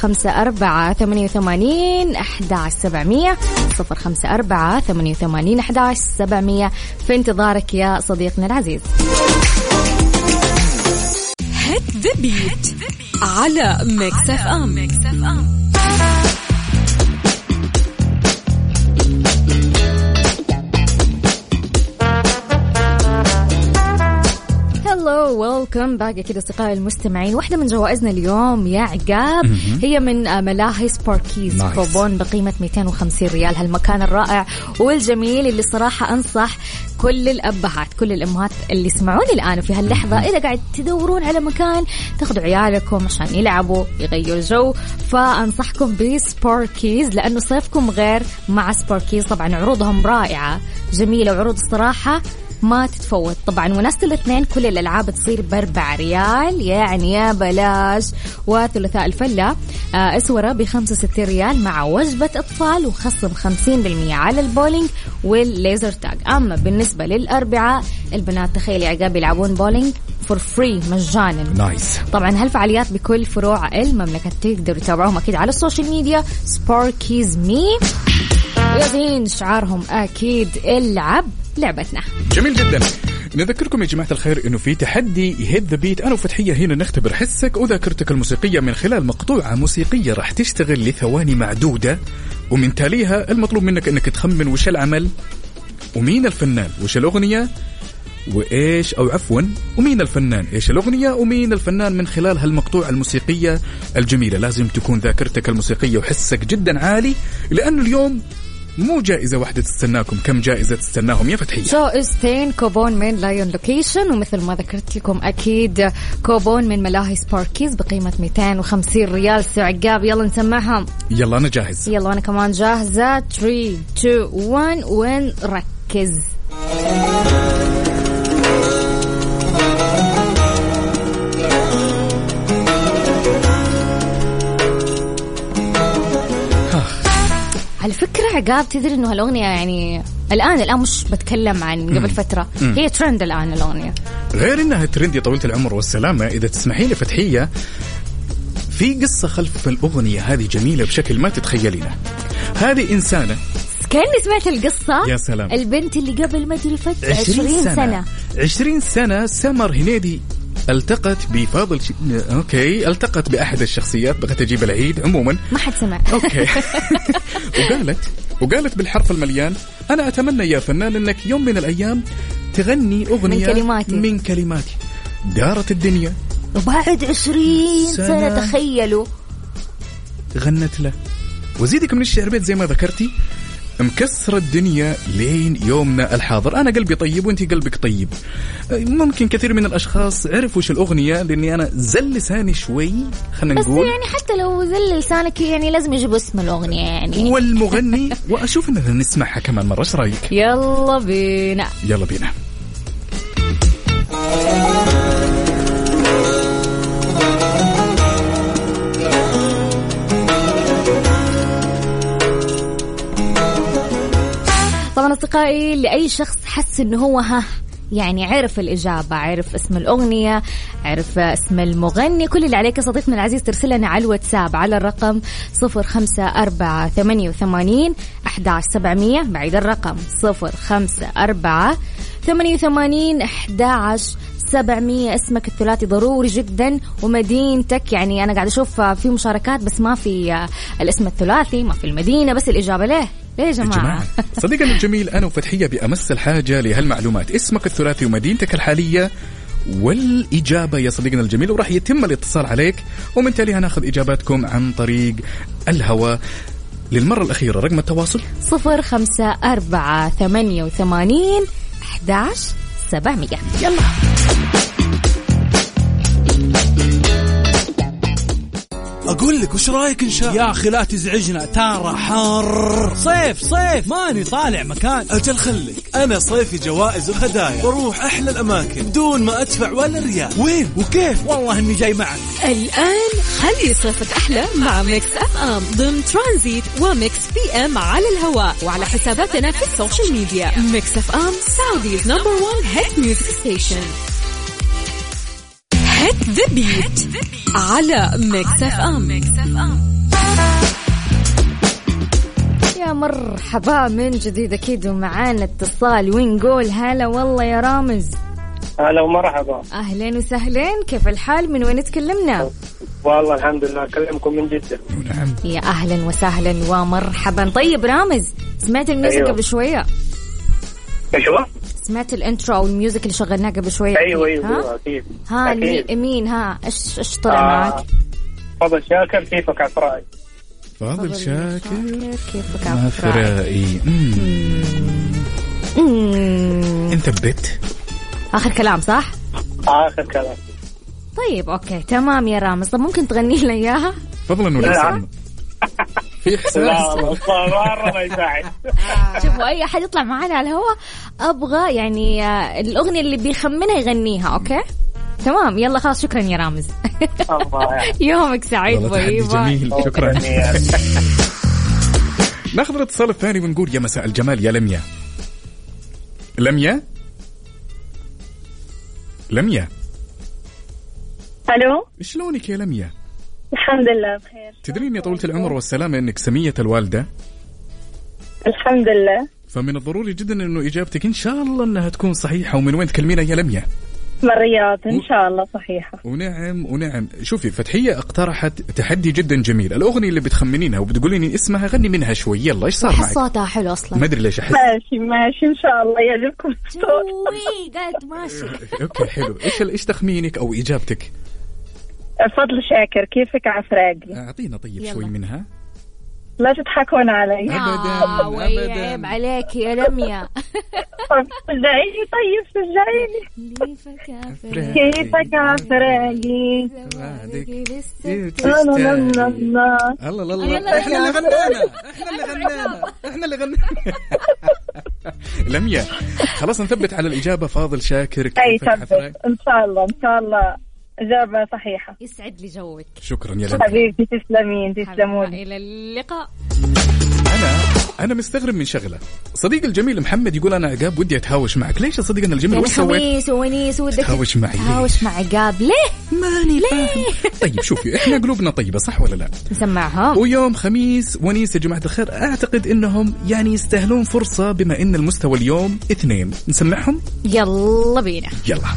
0548811700 0548811700. في انتظارك يا صديقنا العزيز. هيد ذا بيت على ميكس اف ام. هلو ويلكم باك كده أصدقائي المستمعين. واحدة من جوائزنا اليوم يا عقاب هي من ملاهي سباركيز. كوبون بقيمة 250 ريال. هالمكان الرائع والجميل اللي صراحة أنصح كل الأبهات كل الأمهات اللي يسمعوني الآن في هاللحظة إذا قاعد تدورون على مكان تاخذوا عيالكم عشان يلعبوا يغيروا جو، فأنصحكم بسباركيز لأنه صيفكم غير مع سباركيز. طبعا عروضهم رائعة جميلة وعروض الصراحة ما تتفوت. طبعا وناسة الاثنين كل الألعاب تصير ب4 ريال يعني يا بلاش. وثلاثاء الفلة اسورة ب65 ريال مع وجبة أطفال وخصم 50% على البولينج والليزر تاج. أما بالنسبة للأربعاء البنات تخيل يا عقاب يلعبون بولينج فور فري مجانا. نايس. طبعا هالفعاليات بكل فروع المملكة تقدروا تتابعوهم أكيد على السوشيال ميديا سباركيز مي. يزين شعارهم أكيد العب لعبتنا. جميل جدا. نذكركم يا جماعة الخير انه في تحدي هيد ذا بيت. انا وفتحية هنا نختبر حسك وذاكرتك الموسيقية من خلال مقطوعة موسيقية راح تشتغل لثواني معدودة، ومن تاليها المطلوب منك انك تخمن وش العمل ومين الفنان وش الأغنية وإيش أو عفوا ومين الفنان إيش الأغنية ومين الفنان من خلال هالمقطوعة الموسيقية الجميلة. لازم تكون ذاكرتك الموسيقية وحسك جدا عالي، لأنه اليوم مو جائزة واحدة تستناكم، كم جائزة تستناهم يا فتحية؟ جائزتين كوبون من لاين لوكيشن، ومثل ما ذكرت لكم أكيد كوبون من ملاهي سباركيز بقيمة 250 ريال. عقاب يلا نسمعهم. يلا أنا جاهز. يلا أنا كمان جاهزة. 3 2 1 ونركز. على فكرة عقاب تدري إنه هالأغنية يعني الآن مش بتكلم عن قبل فترة، هي ترند الآن الأغنية. غير إنها ترند يا طويلة العمر والسلامة، إذا تسمحي لي فتحية في قصة خلف الأغنية هذه جميلة بشكل ما تتخيلينه. هذه إنسانة كأني سمعت القصة. يا سلام. البنت اللي قبل ما أدري 20 سنة سمر هنيدي التقت بفاضل التقت بأحد الشخصيات. بغيت أجيب العيد عموما ما حد سمع. أوكي. وقالت بالحرف المليان أنا أتمنى يا فنان أنك يوم من الأيام تغني أغنية من كلماتي. دارت الدنيا وبعد 20 سنة تخيلوا غنت له. وزيدك من الشعر بيت زي ما ذكرتي مكسر الدنيا لين يومنا الحاضر. أنا قلبي طيب وانتي قلبك طيب. ممكن كثير من الأشخاص عرفوا وش الأغنية لأني أنا زل لساني شوي خلنا نقول، بس يعني حتى لو زل لسانك يعني لازم يجيبوا اسم الأغنية يعني والمغني. وأشوف إننا نسمعها كمان مرة. إيش رأيك؟ يلا بينا. أصدقائي لأي شخص حس إنه هو يعني عرف الإجابة، عرف اسم الأغنية، عرف اسم المغني، كل اللي عليك صديقنا العزيز ترسل لنا على الواتساب على الرقم 0548811700. بعيد الرقم 0548811700. اسمك الثلاثي ضروري جدا ومدينتك. يعني أنا قاعد أشوف في مشاركات بس ما في الاسم الثلاثي، ما في المدينة، بس الإجابة ليه يا جماعة؟ صديقنا الجميل أنا وفتحية بأمس الحاجة لهالمعلومات، اسمك الثلاثي ومدينتك الحالية والإجابة يا صديقنا الجميل، وراح يتم الاتصال عليك ومن تالي هناخذ إجاباتكم عن طريق الهواء. للمرة الأخيرة رقم التواصل 0548811700. يلا أقول لك وش رأيك إن شاء يا أخي لا تزعجنا، ترى حار صيف ماني طالع مكان. أجل خليك، أنا صيفي جوائز وهدايا واروح أحلى الأماكن بدون ما أدفع ولا ريال. وين وكيف؟ والله إني جاي معك. الآن خلي صيفك أحلى مع ميكس أف أم ضمن ترانزيت وميكس بي أم على الهواء وعلى حساباتنا في السوشيال ميديا. ميكس أف أم سعوديز نمبر 1 هيت ميوزك ستيشن. هيت ذا بيت على ميكس أف أم. يا مرحبا من جديد أكيد ومعانا اتصال ونقول هلا والله يا رامز. هلا ومرحبا. أهلين وسهلين، كيف الحال؟ من وين تكلمنا؟ والله الحمد لله أكلمكم من جدة. يا أهلا وسهلا ومرحبا. طيب رامز، سمعت الميوزك قبل شوية؟ ايوه سمعت الانترو او الميوزك اللي شغلناه قبل شويه؟ ايوه اكيد. مين ايش طلع معك؟ فاضل شاكر كيفك عفرائي. فاضل شاكر كيفك عفرائي. انت بت اخر كلام صح؟ اخر كلام. طيب اوكي تمام يا رامز. طب ممكن تغني لنا اياها فضلا ولا سلام؟ في إحساس. لا مرة ما يساعد. شوفوا أي أحد يطلع معانا على الهواء أبغى يعني الأغنية اللي بيخمنها يغنيها. أوكي تمام يلا خلاص. شكرا يا رامز. يومك سعيد. باي جميل شكرا. ناخذ الاتصال الثاني ونقول يا مساء الجمال يا لميا. لميا ألو شلونك يا لميا؟ الحمد لله بخير. تدرين يا طولة العمر والسلامة انك سمية الوالدة؟ الحمد لله. فمن الضروري جدا انه اجابتك ان شاء الله انها تكون صحيحة. ومن وين تكلمينا يا لميا؟ من الرياض ان شاء الله صحيحة. ونعم. شوفي فتحية اقترحت تحدي جدا جميل. الاغنية اللي بتخمنينها وبتقولين اسمها غني منها شوي. يلا ايش صار معك؟ صوتها حلو اصلا. ما ادري ليش احس. ماشي ان شاء الله يعجبكم الصوت. قالت ماشي. اوكي حلو. ايش تخمينك او اجابتك؟ فضل شاكر كيفك عفراقي. اعطينا طيب شوي منها. لا تضحكون علي. ابدا عيب عليك يا لميا. شجعيني طيب شجعيني. كيفك عفراقي. الله احنا اللي غنينا. لميا خلاص نثبت على الإجابة. فاضل شاكر كيفك عفراقي. ان شاء الله إجابة صحيحة. يسعد لي جوك. شكرا يا لميا حبيبتي. تسلمون. إلى اللقاء. أنا مستغرب من شغلة. صديق الجميل محمد يقول أنا عقاب ودي أتهاوش معك. ليش يا صديقنا الجميل؟ وش سويت؟ خميس ونيس ودك تهاوش معي. تهاوش مع عقاب ليه؟ ماني فاهم. طيب شوفي إحنا قلوبنا طيبة صح ولا لا؟ نسمعهم. ويوم خميس ونيس يا جماعة الخير أعتقد إنهم يعني يستاهلون فرصة بما إن المستوى اليوم 2. نسمعهم؟ يلا بينا. يلا.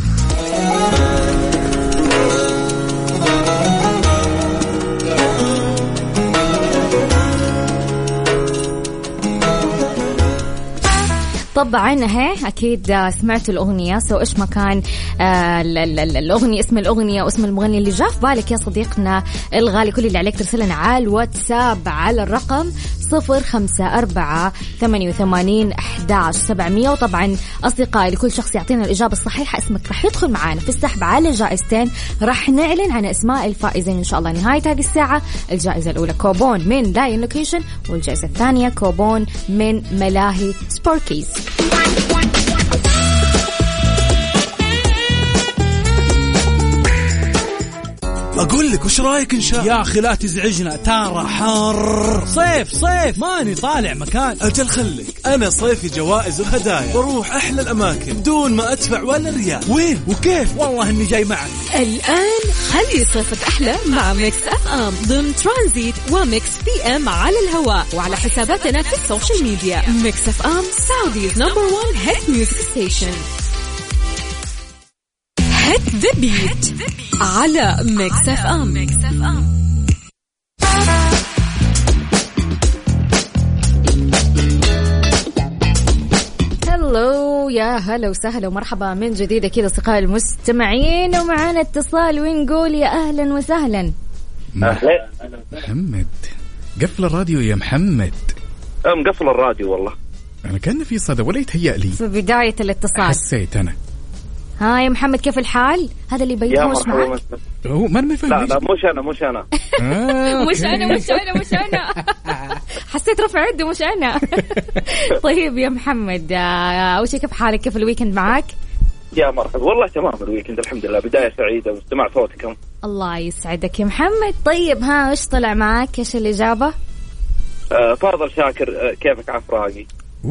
طبعا أكيد سمعت الأغنية. سو إيش ما كان الأغنية، اسم الأغنية واسم المغني اللي جاء في بالك يا صديقنا الغالي، كل اللي عليك ترسلنا على الواتساب على الرقم 0548811700. وطبعا أصدقائي لكل شخص يعطينا الإجابة الصحيحة اسمك راح يدخل معانا في السحب على جائزتين. راح نعلن عن أسماء الفائزين إن شاء الله نهاية هذه الساعة. الجائزة الأولى كوبون من لاين لوكيشن، والجائزة الثانية كوبون من ملاهي سبوركيز. أقول لك وش رأيك نشاف؟ يا أخي لا تزعجنا ترى حر. صيف ماني طالع مكان. أجل خليك، أنا صيفي جوائز وهدايا، بروح أحلى الأماكن بدون ما أدفع ولا ريال. وين وكيف؟ والله إني جاي معك. الآن خلي صيفك أحلى مع ميكس أف أم ضمن ترانزيت وميكس بي أم على الهواء وعلى حساباتنا في السوشيال ميديا. ميكس أف أم سعوديز نمبر 1 هيت ميوزك ستيشن. هيت ذا بيت على ميكس أف أم. هلو يا هلا وسهلا ومرحبا من جديد كذا أصدقائي المستمعين، ومعنا اتصال ونقول يا أهلا وسهلا. محمد قفل الراديو يا محمد. مقفل الراديو والله. أنا كان في صدى ولا يتهيأ لي في بداية الاتصال حسيت أنا. ها يا محمد كيف الحال؟ هذا اللي بيهوش معك. هو ما لا مش أنا مش أنا حسيت رفع يدي مش أنا. طيب يا محمد أول شيء كيف حالك؟ كيف الويكند معك؟ يا مرحبا والله تمام الويكند الحمد لله، بداية سعيدة واستمع صوتكم. الله يسعدك يا محمد. طيب ها وش طلع معك؟ إيش الإجابة؟ فاضل شاكر كيفك عفراقي.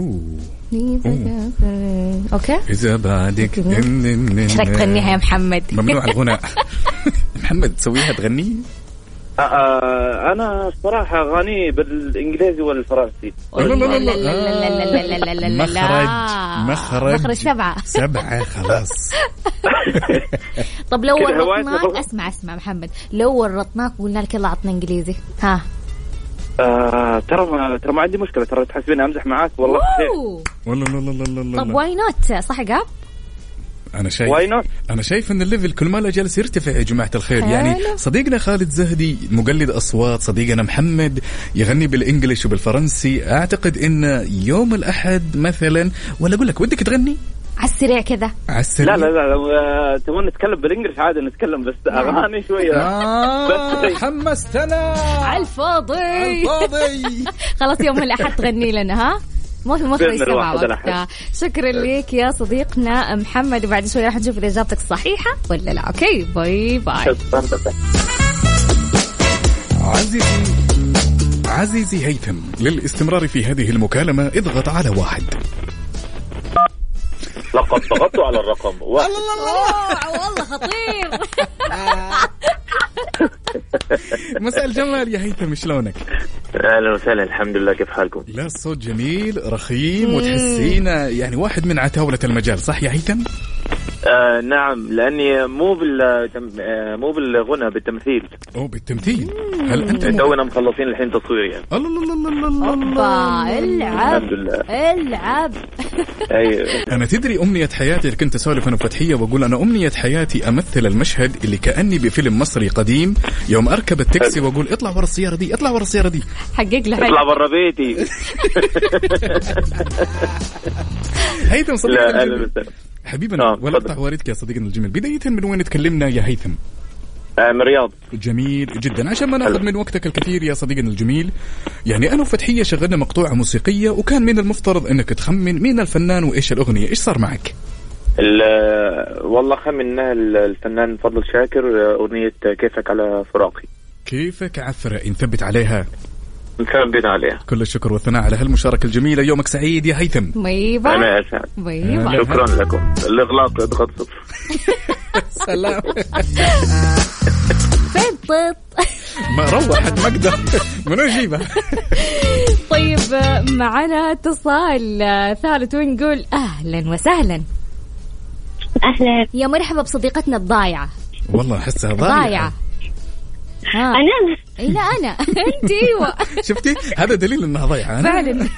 اوكي اذا بعدك ايش رايك تغنيها يا محمد؟ ممنوع الغناء. محمد تسويها تغني. انا الصراحه اغاني بالانجليزي والفرنسي. مخرج 7 خلاص. طب لو ورطناك اسمع محمد، لو ورطناك وقلنا لك يلا عطنا انجليزي ها. ترى ما عندي مشكلة، ترى تحسبيني أمزح معاك والله. والله طب واي نوت صح قاب؟ أنا شايف إن الليفل كل ما لا جالس يرتفع يا جماعة الخير. يعني صديقنا خالد زهدي مقلد أصوات، صديقنا محمد يغني بالإنجليش وبالفرنسي. أعتقد إن يوم الأحد مثلا، ولا أقول لك ودك تغني على السريع كذا؟ لا تبون نتكلم بالإنجليش عادي نتكلم، بس أغاني شوية. حمستنا على الفاضي. خلاص يوم الأحد تغني لنا ها؟ ما في مخرج 7 وقتها. شكرا لك يا صديقنا محمد، وبعد شوي راح نشوف إذا إجابتك صحيحة ولا لا. أوكي باي باي. عزيزي هيثم، للاستمرار في هذه المكالمة اضغط على 1. لقد ضغطت على الرقم. والله خطير. مساء الجمال يا هيثم، شلونك؟ أهلا وسهلا، الحمد لله، كيف حالكم؟ لا الصوت جميل رخيم وتحسينا يعني واحد من عتاولة المجال، صح يا هيثم؟ نعم، لأني مو بالغنى، بالتمثيل. بالتمثيل. هل أنت تونا مخلصين الحين تصوير يعني؟ الله العب. أيوه. أنا تدري أمنية حياتي، كنت أسولف أنا وفتحية وأقول أنا أمنية حياتي أمثل المشهد اللي كأني بفيلم مصري قديم، يوم أركب التاكسي وأقول اطلع ورا السيارة دي، اطلع ورا السيارة دي، حقق له اطلع برا بيتي. هيثم صديقنا حبيبنا، ولا اقطع واردك يا صديقنا الجميل. بداية من وين تكلمنا يا هيثم؟ من الرياض. جميل جدا. عشان ما ناخذ من وقتك الكثير يا صديقنا الجميل، يعني أنا وفتحية شغلنا مقطوعة موسيقية، وكان من المفترض أنك تخمن مين الفنان وإيش الأغنية. إيش صار معك؟ والله خمنها الفنان فضل شاكر، أغنية كيفك على فراقي. كيفك عفرة، نثبت عليها. نثبت عليها. كل الشكر والثناء على هالمشاركة الجميلة. يومك سعيد يا هيثم. باي أنا أسعد. شكرا لكم. الإغلاق اضغط 0. سلام. فين ما روحت مقدر منو يجيبها. طيب معنا اتصال ثالث ونقول أهلا وسهلا. أهلا يا مرحبا بصديقتنا الضايعة. والله أحسها ضايعة. أنا لا أنا أنت. أيوة شفتي هذا دليل إنها ضايعة فعلا.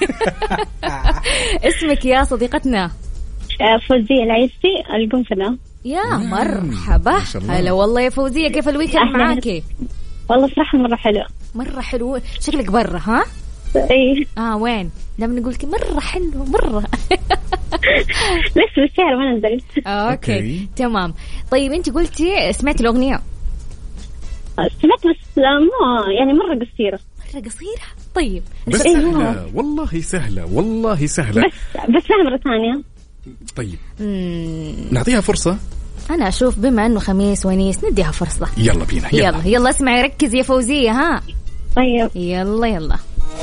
اسمك يا صديقتنا؟ فوزية العيسي القنفلة. يا مرحبا. هلا والله يا فوزية، كيف الويكند معاكي؟ والله صراحة مرة حلو. مرة حلو. شكلك برا ها؟ ايه. وين؟ دام نقول لك مرة حلو مرة. لسه بالشارع ما نزلت. اوكي تمام. طيب انت قلتي سمعتي الأغنية؟ سمعت بس مو يعني مرة قصيرة. مرة قصيرة. طيب بس سهلة والله، سهلة والله سهلة. بس مرة ثانية. طيب نعطيها فرصة. أنا أشوف بما أنه خميس ونيس نديها فرصة. يلا بينا. يلا اسمعي ركزي يا فوزية. ها طيب يلا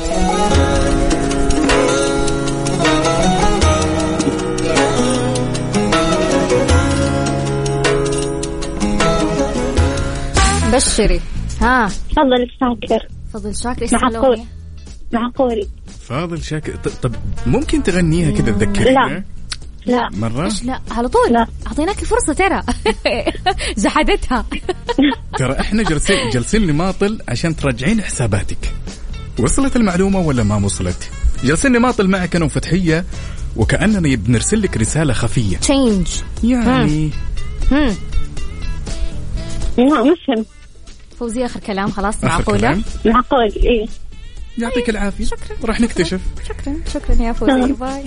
بشري. ها فضل شاكر. فضل شاكر. إيش معقول معقول. فاضل شاكر. طب ممكن تغنيها كده تذكرينا؟ لا مرة؟ إيش لا على طول؟ لا أعطيناك الفرصة ترى. جحدتها. ترى إحنا جالسين نماطل عشان ترجعين حساباتك. وصلت المعلومة ولا ما وصلت؟ جالسين نماطل معك أنا وفتحية وكأننا بنرسل لك رسالة خفية. تشينج يعني. لا مفهم. فوزية آخر كلام خلاص. معقولة؟ معقول. إيه يعطيك العافية. شكرا. راح نكتشف. شكرا يا فوزية. باي.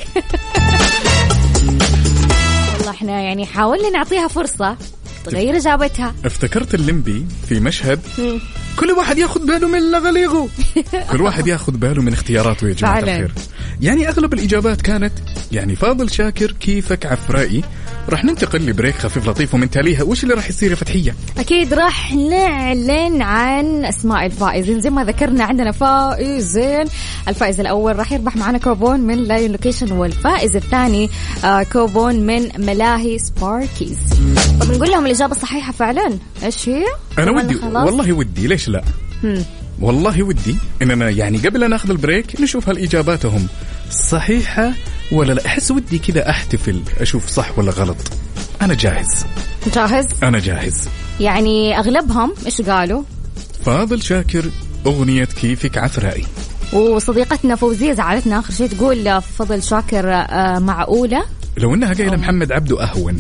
والله احنا يعني حاولنا نعطيها فرصة تغير إجابتها. افتكرت الليمبي في مشهد كل واحد ياخذ باله من لغليغه. كل واحد ياخذ باله من اختياراته يا جماعة الخير. يعني أغلب الإجابات كانت يعني فاضل شاكر كيفك عفرائي. راح ننتقل لبريك خفيف لطيف ومن تاليها وش اللي راح يصير يا فتحية؟ أكيد راح نعلن عن أسماء الفائزين زي ما ذكرنا. عندنا فائزين. الفائز الأول راح يربح معنا كوبون من لايون لوكيشن والفائز الثاني كوبون من ملاهي سباركيز. طب نقول لهم الإجابة الصحيحة فعلا إيش هي؟ أنا ودي والله ودي ليش لا والله ودي إننا يعني قبل أن ناخذ البريك نشوف هل إجاباتهم صحيحة ولا لا. أحس ودي كذا أحتفل أشوف صح ولا غلط. أنا جاهز. أنا جاهز. يعني أغلبهم إيش قالوا؟ فاضل شاكر أغنية كيفك عفرائي. وصديقتنا فوزية زعلتنا آخر شيء تقول فضل شاكر معقولة. لو إنها قايلة محمد عبده أهون.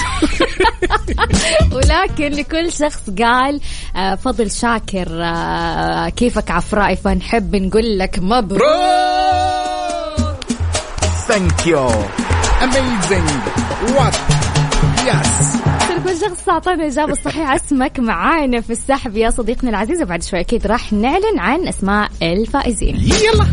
ولكن لكل شخص قال فضل شاكر كيفك عفرائي فنحب نقول لك مبروك. Thank you. Amazing. What? Yes. كل شخص أعطانا الإجابة الصحيحة اسمك معانا في السحب يا صديقنا العزيز. وبعد شوي أكيد راح نعلن عن أسماء الفائزين. يلا.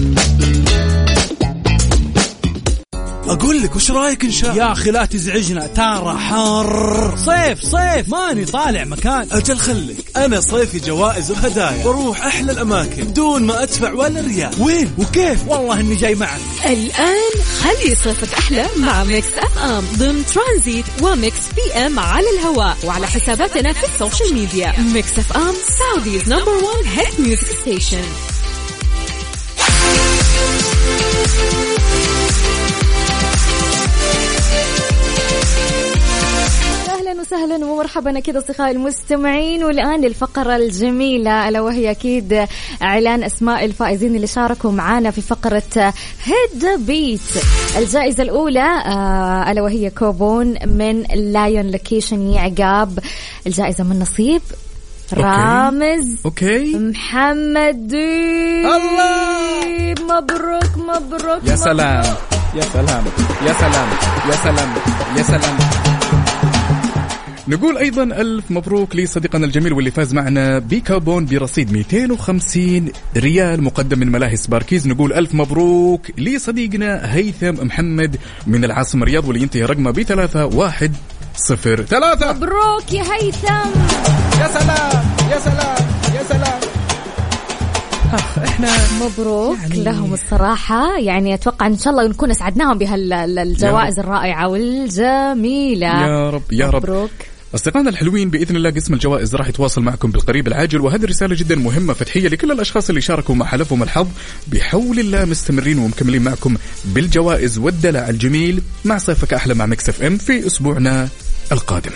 أقول لك وش رأيك إن شاء يا أخي لا تزعجنا ترى حر. صيف ماني طالع مكان. أجل خليك أنا صيفي جوائز وهدايا بروح أحلى الأماكن دون ما أدفع ولا ريال. وين وكيف؟ والله إني جاي معك. الآن خلي صيفك أحلى مع ميكس أف أم ضمن ترانزيت وميكس بي أم على الهواء وعلى حساباتنا في السوشيال ميديا. ميكس أف أم سعوديز نمبر 1 هيت ميوزك ستيشن. وسهلا ومرحبا كده أصدقائي المستمعين. والآن للفقرة الجميلة ألا وهي أكيد إعلان أسماء الفائزين اللي شاركوا معنا في فقرة هيد بيت. الجائزة الأولى ألا وهي كوبون من لايون لوكيشن يعقاب. الجائزة من نصيب رامز محمد. الله مبروك. يا سلام يا سلام يا سلام يا سلام يا سلام. نقول أيضا ألف مبروك لصديقنا الجميل واللي فاز معنا بكوبون برصيد 250 ريال مقدم من ملاهي سباركيز. نقول ألف مبروك لصديقنا هيثم محمد من العاصمة الرياض واللي ينتهي رقمه ب3103. مبروك يا هيثم. يا سلام يا سلام يا سلام. احنا مبروك يعني لهم الصراحة. يعني أتوقع إن شاء الله نكون أسعدناهم بهالجوائز الرائعة والجميلة. يا رب يا رب. مبروك. أصدقائنا الحلوين بإذن الله قسم الجوائز راح يتواصل معكم بالقريب العاجل. وهذه رسالة جدا مهمة فتحية لكل الأشخاص اللي شاركوا مع حلفهم الحظ. بحول الله مستمرين ومكملين معكم بالجوائز والدلع الجميل مع صيفك أحلى مع ميكس اف ام في أسبوعنا القادم.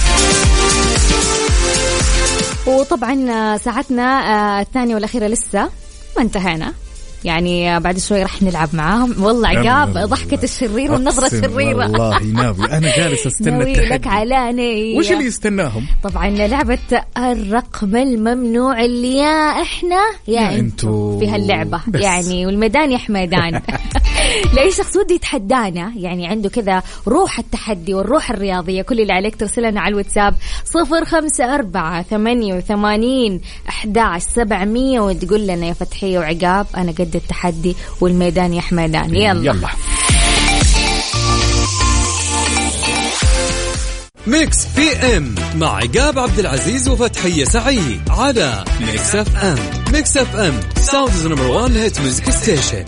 وطبعا ساعتنا الثانية والأخيرة لسه ما انتهينا. يعني بعد شوي راح نلعب معاهم. والله عقاب ضحكة الشرير والنظرة الشريرة. والله ناوي أنا جالس استنى التحدي لك علاني. وش اللي يستناهم؟ طبعا لعبة الرقم الممنوع اللي يا إحنا يا أنتو في هاللعبة بس. يعني والميدان يا حميدان. لأي شخص ودي يتحدانا يعني عنده كذا روح التحدي والروح الرياضية. كل اللي عليك ترسلنا على الواتساب 0548811700 وتقول لنا يا فتحية وعقاب أنا قد التحدي والميدان يا حميدان. يلا ميكس بي ام مع عقاب عبد العزيز وفتحية سعيد على ميكس اف ام. ميكس اف ام ساوندز نمبر 1 هيت ميوزك ستيشن.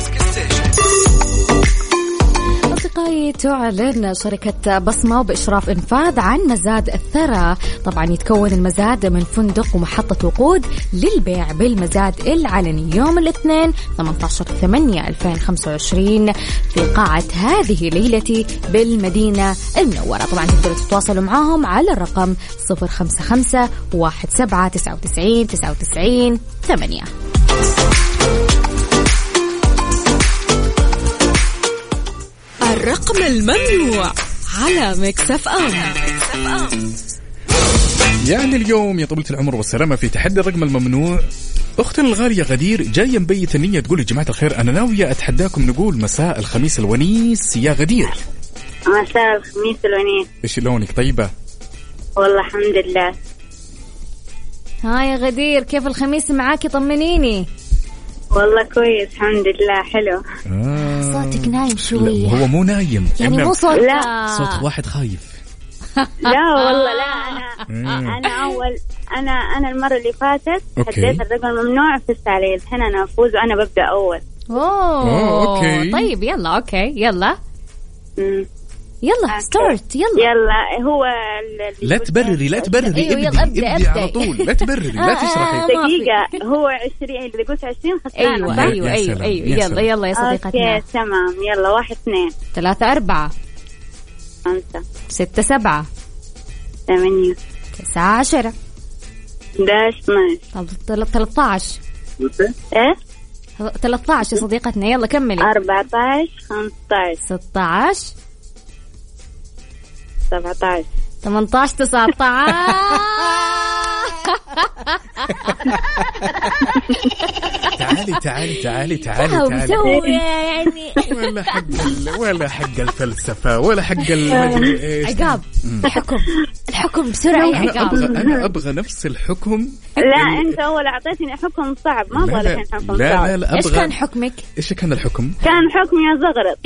أصدقائي، تعلن شركة بصمة وبإشراف إنفاذ عن مزاد الثرى. طبعا يتكون المزاد من فندق ومحطة وقود للبيع بالمزاد العلني يوم الاثنين 18/8/2025 في قاعة هذه ليلتي بالمدينة المنورة. طبعا تقدروا تتواصلوا معهم على الرقم 055-1799-99-8. الرقم الممنوع على ميكس اف ام. يعني اليوم يا طويلة العمر والسلامة في تحدي الرقم الممنوع، أختنا الغالية غدير جاية مبيت النية تقول يا جماعة الخير أنا ناوية أتحداكم نقول مساء الخميس الونيس. يا غدير مساء الخميس الونيس. إيش لونك؟ طيبة والله الحمد لله. ها يا غدير، كيف الخميس معاكي؟ طمنيني. والله كويس الحمد لله. حلو. صوتك نايم شوية. هو مو نايم يعني مو صوت، لا صوت واحد خايف. لا والله لا. أنا المرة اللي فاتت حديت الرقم الممنوع فزت عليه. الحين أنا أفوز وأنا ببدأ أول. أوكي. طيب يلا. أوكي يلا ستارت. يلا هو لا تبرري أيوة ابدي على طول. لا تبرري لا تشرحي. دقيقة هو 20 اللي قلت 20 خسرانة. أيوة يلا يا صديقتنا. أوكي تمام. يلا 1 2 3 4 5 6 7 8 9 10 11 12 13. إيه 13 يا صديقتنا. يلا كملي. 14 15 16 17 18 19. تعالي يعني ولا حق الفلسفة ولا حق المدري ايش. عقاب الحكم بسرعة يا عقاب. أنا أبغى نفس الحكم. لا أنت أول أعطيتني حكم صعب، ما أبغى الحين حكم صعب. لا إيش كان حكمك؟ إيش كان الحكم؟ كان حكمي يا زغرط.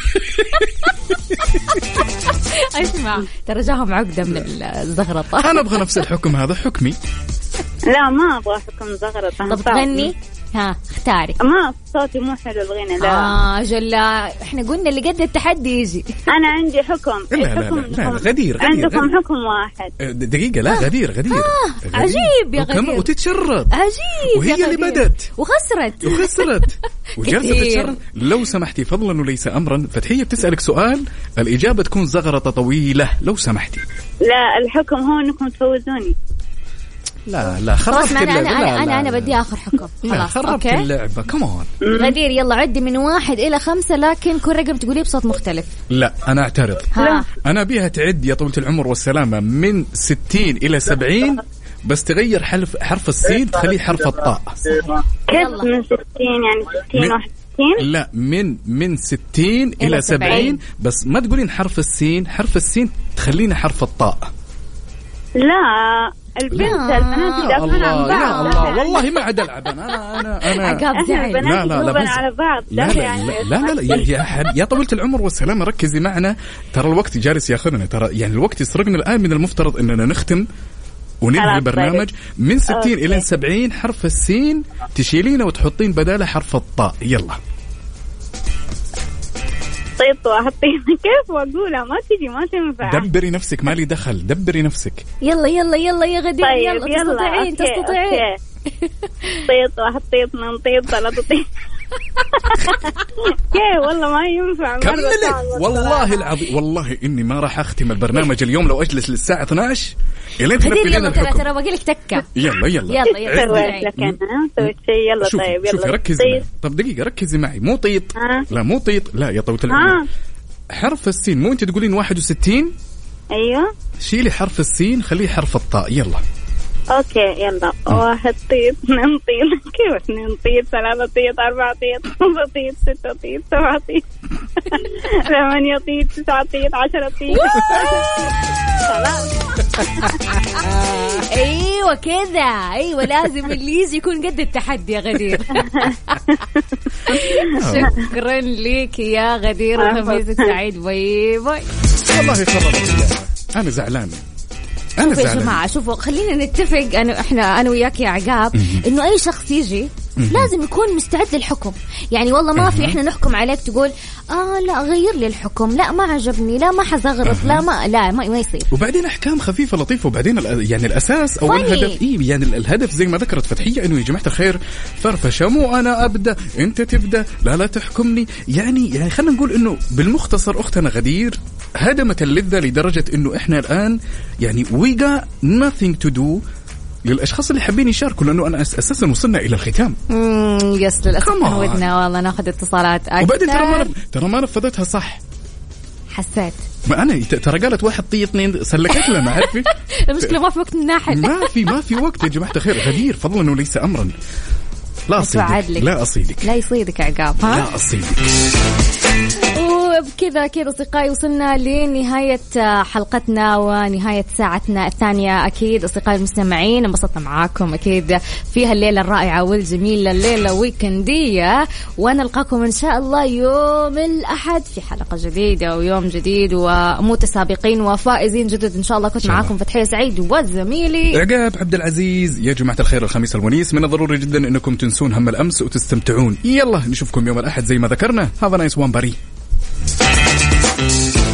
اسمع ترى جاهم عقدة من الزغرطة. أنا أبغى نفس الحكم هذا حكمي. لا ما أبغى حكم زغرطة. طب غني. ها اختاري. ما صوتي مو حلو الغنى. لا جلا احنا قلنا اللي قد التحدي يجي. انا عندي حكم. لا غدير عندكم حكم واحد. دقيقة. لا غدير عجيب يا غدير. وتتشرط. عجيب. وهي اللي بدت وخسرت وجالسة تتشرط. لو سمحتي فضلا وليس أمرا، فتحية بتسألك سؤال الإجابة تكون زغرطة طويلة لو سمحتي. لا الحكم هو انكم تفوزوني. لا خربت اللعبة. أنا بدي آخر حكم. خلاص خربت اللعبة. كمان غدير يلا عدي من 1 إلى 5 لكن كل رقم تقوليه بصوت مختلف. لا أنا أعترض. أنا بيها تعد يا طويلة العمر والسلامة من 60 إلى 70 بس تغير حرف السين تخليه حرف الطاء. كيف من 60 يعني 60 61؟ لا من 60 إلى 70 بس ما تقولين حرف السين. حرف السين تخلينا حرف الطاء. لا البنات يدافعون عن بعض. يا الله والله ما عاد ألعب أنا عقاب زعل. لا على بعض. لا يا طويلة العمر والسلامة ركزي معنا. ترى الوقت جالس ياخذنا. ترى يعني الوقت يسرقنا الآن. من المفترض إننا نختم وننهي البرنامج. من 60 إلى 70 حرف السين تشيلينه وتحطين بداله حرف الطاء. يلا طيب وحطينا كيف واقولها ما تجي ما تنفع. دبري نفسك مالي دخل. دبري نفسك. يلا يا غدير. طيب يلا تستطيعين. طيط وحطيت من طيط ثلاثة طيط. كيف والله ما ينفع. كملي والله العظيم والله إني ما راح أختم البرنامج اليوم لو أجلس للساعة 12 إلين تنفذين الحكم. ترى باقي لك تكة. يلا سويت شيء. يلا طيب يلا شوفي ركزي. طب دقيقة ركزي معي. مو طيط. لا مو طيط. لا يا طويلة العمر. حرف السين مو أنت تقولين 61. أيوه شيلي حرف السين خليه حرف الطاء. يلا اوكي يلا. 1 طيط 2 طيط. كيف 2 طيط 3 طيط 4 طيط 5 طيط 6 طيط 7 طيط 8 طيط 9 طيط 10 طيط. خلاص. ايوه كذا. ايوه لازم اللي يجي يكون قد التحدي يا غدير. شكرا لك يا غدير وخميس سعيد. باي باي. والله خربت اللعبة. أنا زعلان. شوفوا يا جماعة، شوفوا خلينا نتفق أنا وياك يا عقاب إنه أي شخص يجي لازم يكون مستعد للحكم. يعني والله ما في إحنا نحكم عليك تقول لا غير لي الحكم، لا ما عجبني، لا ما حزغرط، لا ما يصير. وبعدين أحكام خفيفة لطيفة، وبعدين يعني الأساس أو الهدف يعني الهدف زي ما ذكرت فتحية إنه يا جماعة الخير فرفشة، مو أنا أبدأ أنت تبدأ، لا تحكمني. يعني خلينا نقول إنه بالمختصر أختنا غدير هدمت اللذة لدرجة إنه إحنا الآن يعني we got nothing to do للأشخاص اللي حابين يشاركوا، لأنه أنا أساسا وصلنا إلى الختام. يس للأسف ودنا والله ناخذ اتصالات أكثر. وبعدين ترى ما نفذتها صح، حسيت ما أنا ترى قالت 1 2 2 سلكت لنا، عارفي المشكلة ما في وقت الناحل. ما في وقت يا جماعة الخير. غدير فضلا وليس أمرا، لا أصيدك لا أصيدك لا يصيدك عقاب، ها لا أصيدك. وبكذا كذا أصدقائي وصلنا لنهاية حلقتنا ونهاية ساعتنا الثانية. أكيد أصدقائي المستمعين انبسطنا معاكم أكيد في الليلة الرائعة والجميلة، الليلة ويكندية، ونلقاكم إن شاء الله يوم الأحد في حلقة جديدة ويوم جديد ومتسابقين وفائزين جدد إن شاء الله. كنت معاكم فتحية سعيد وزميلي عقاب عبد العزيز. يا جماعة الخير الخميس الونيس من الضروري جدا أنكم تنسون هم الأمس وتستمتعون. يلا نشوفكم يوم الأحد زي ما ذكرنا. هذا نايس وان باري.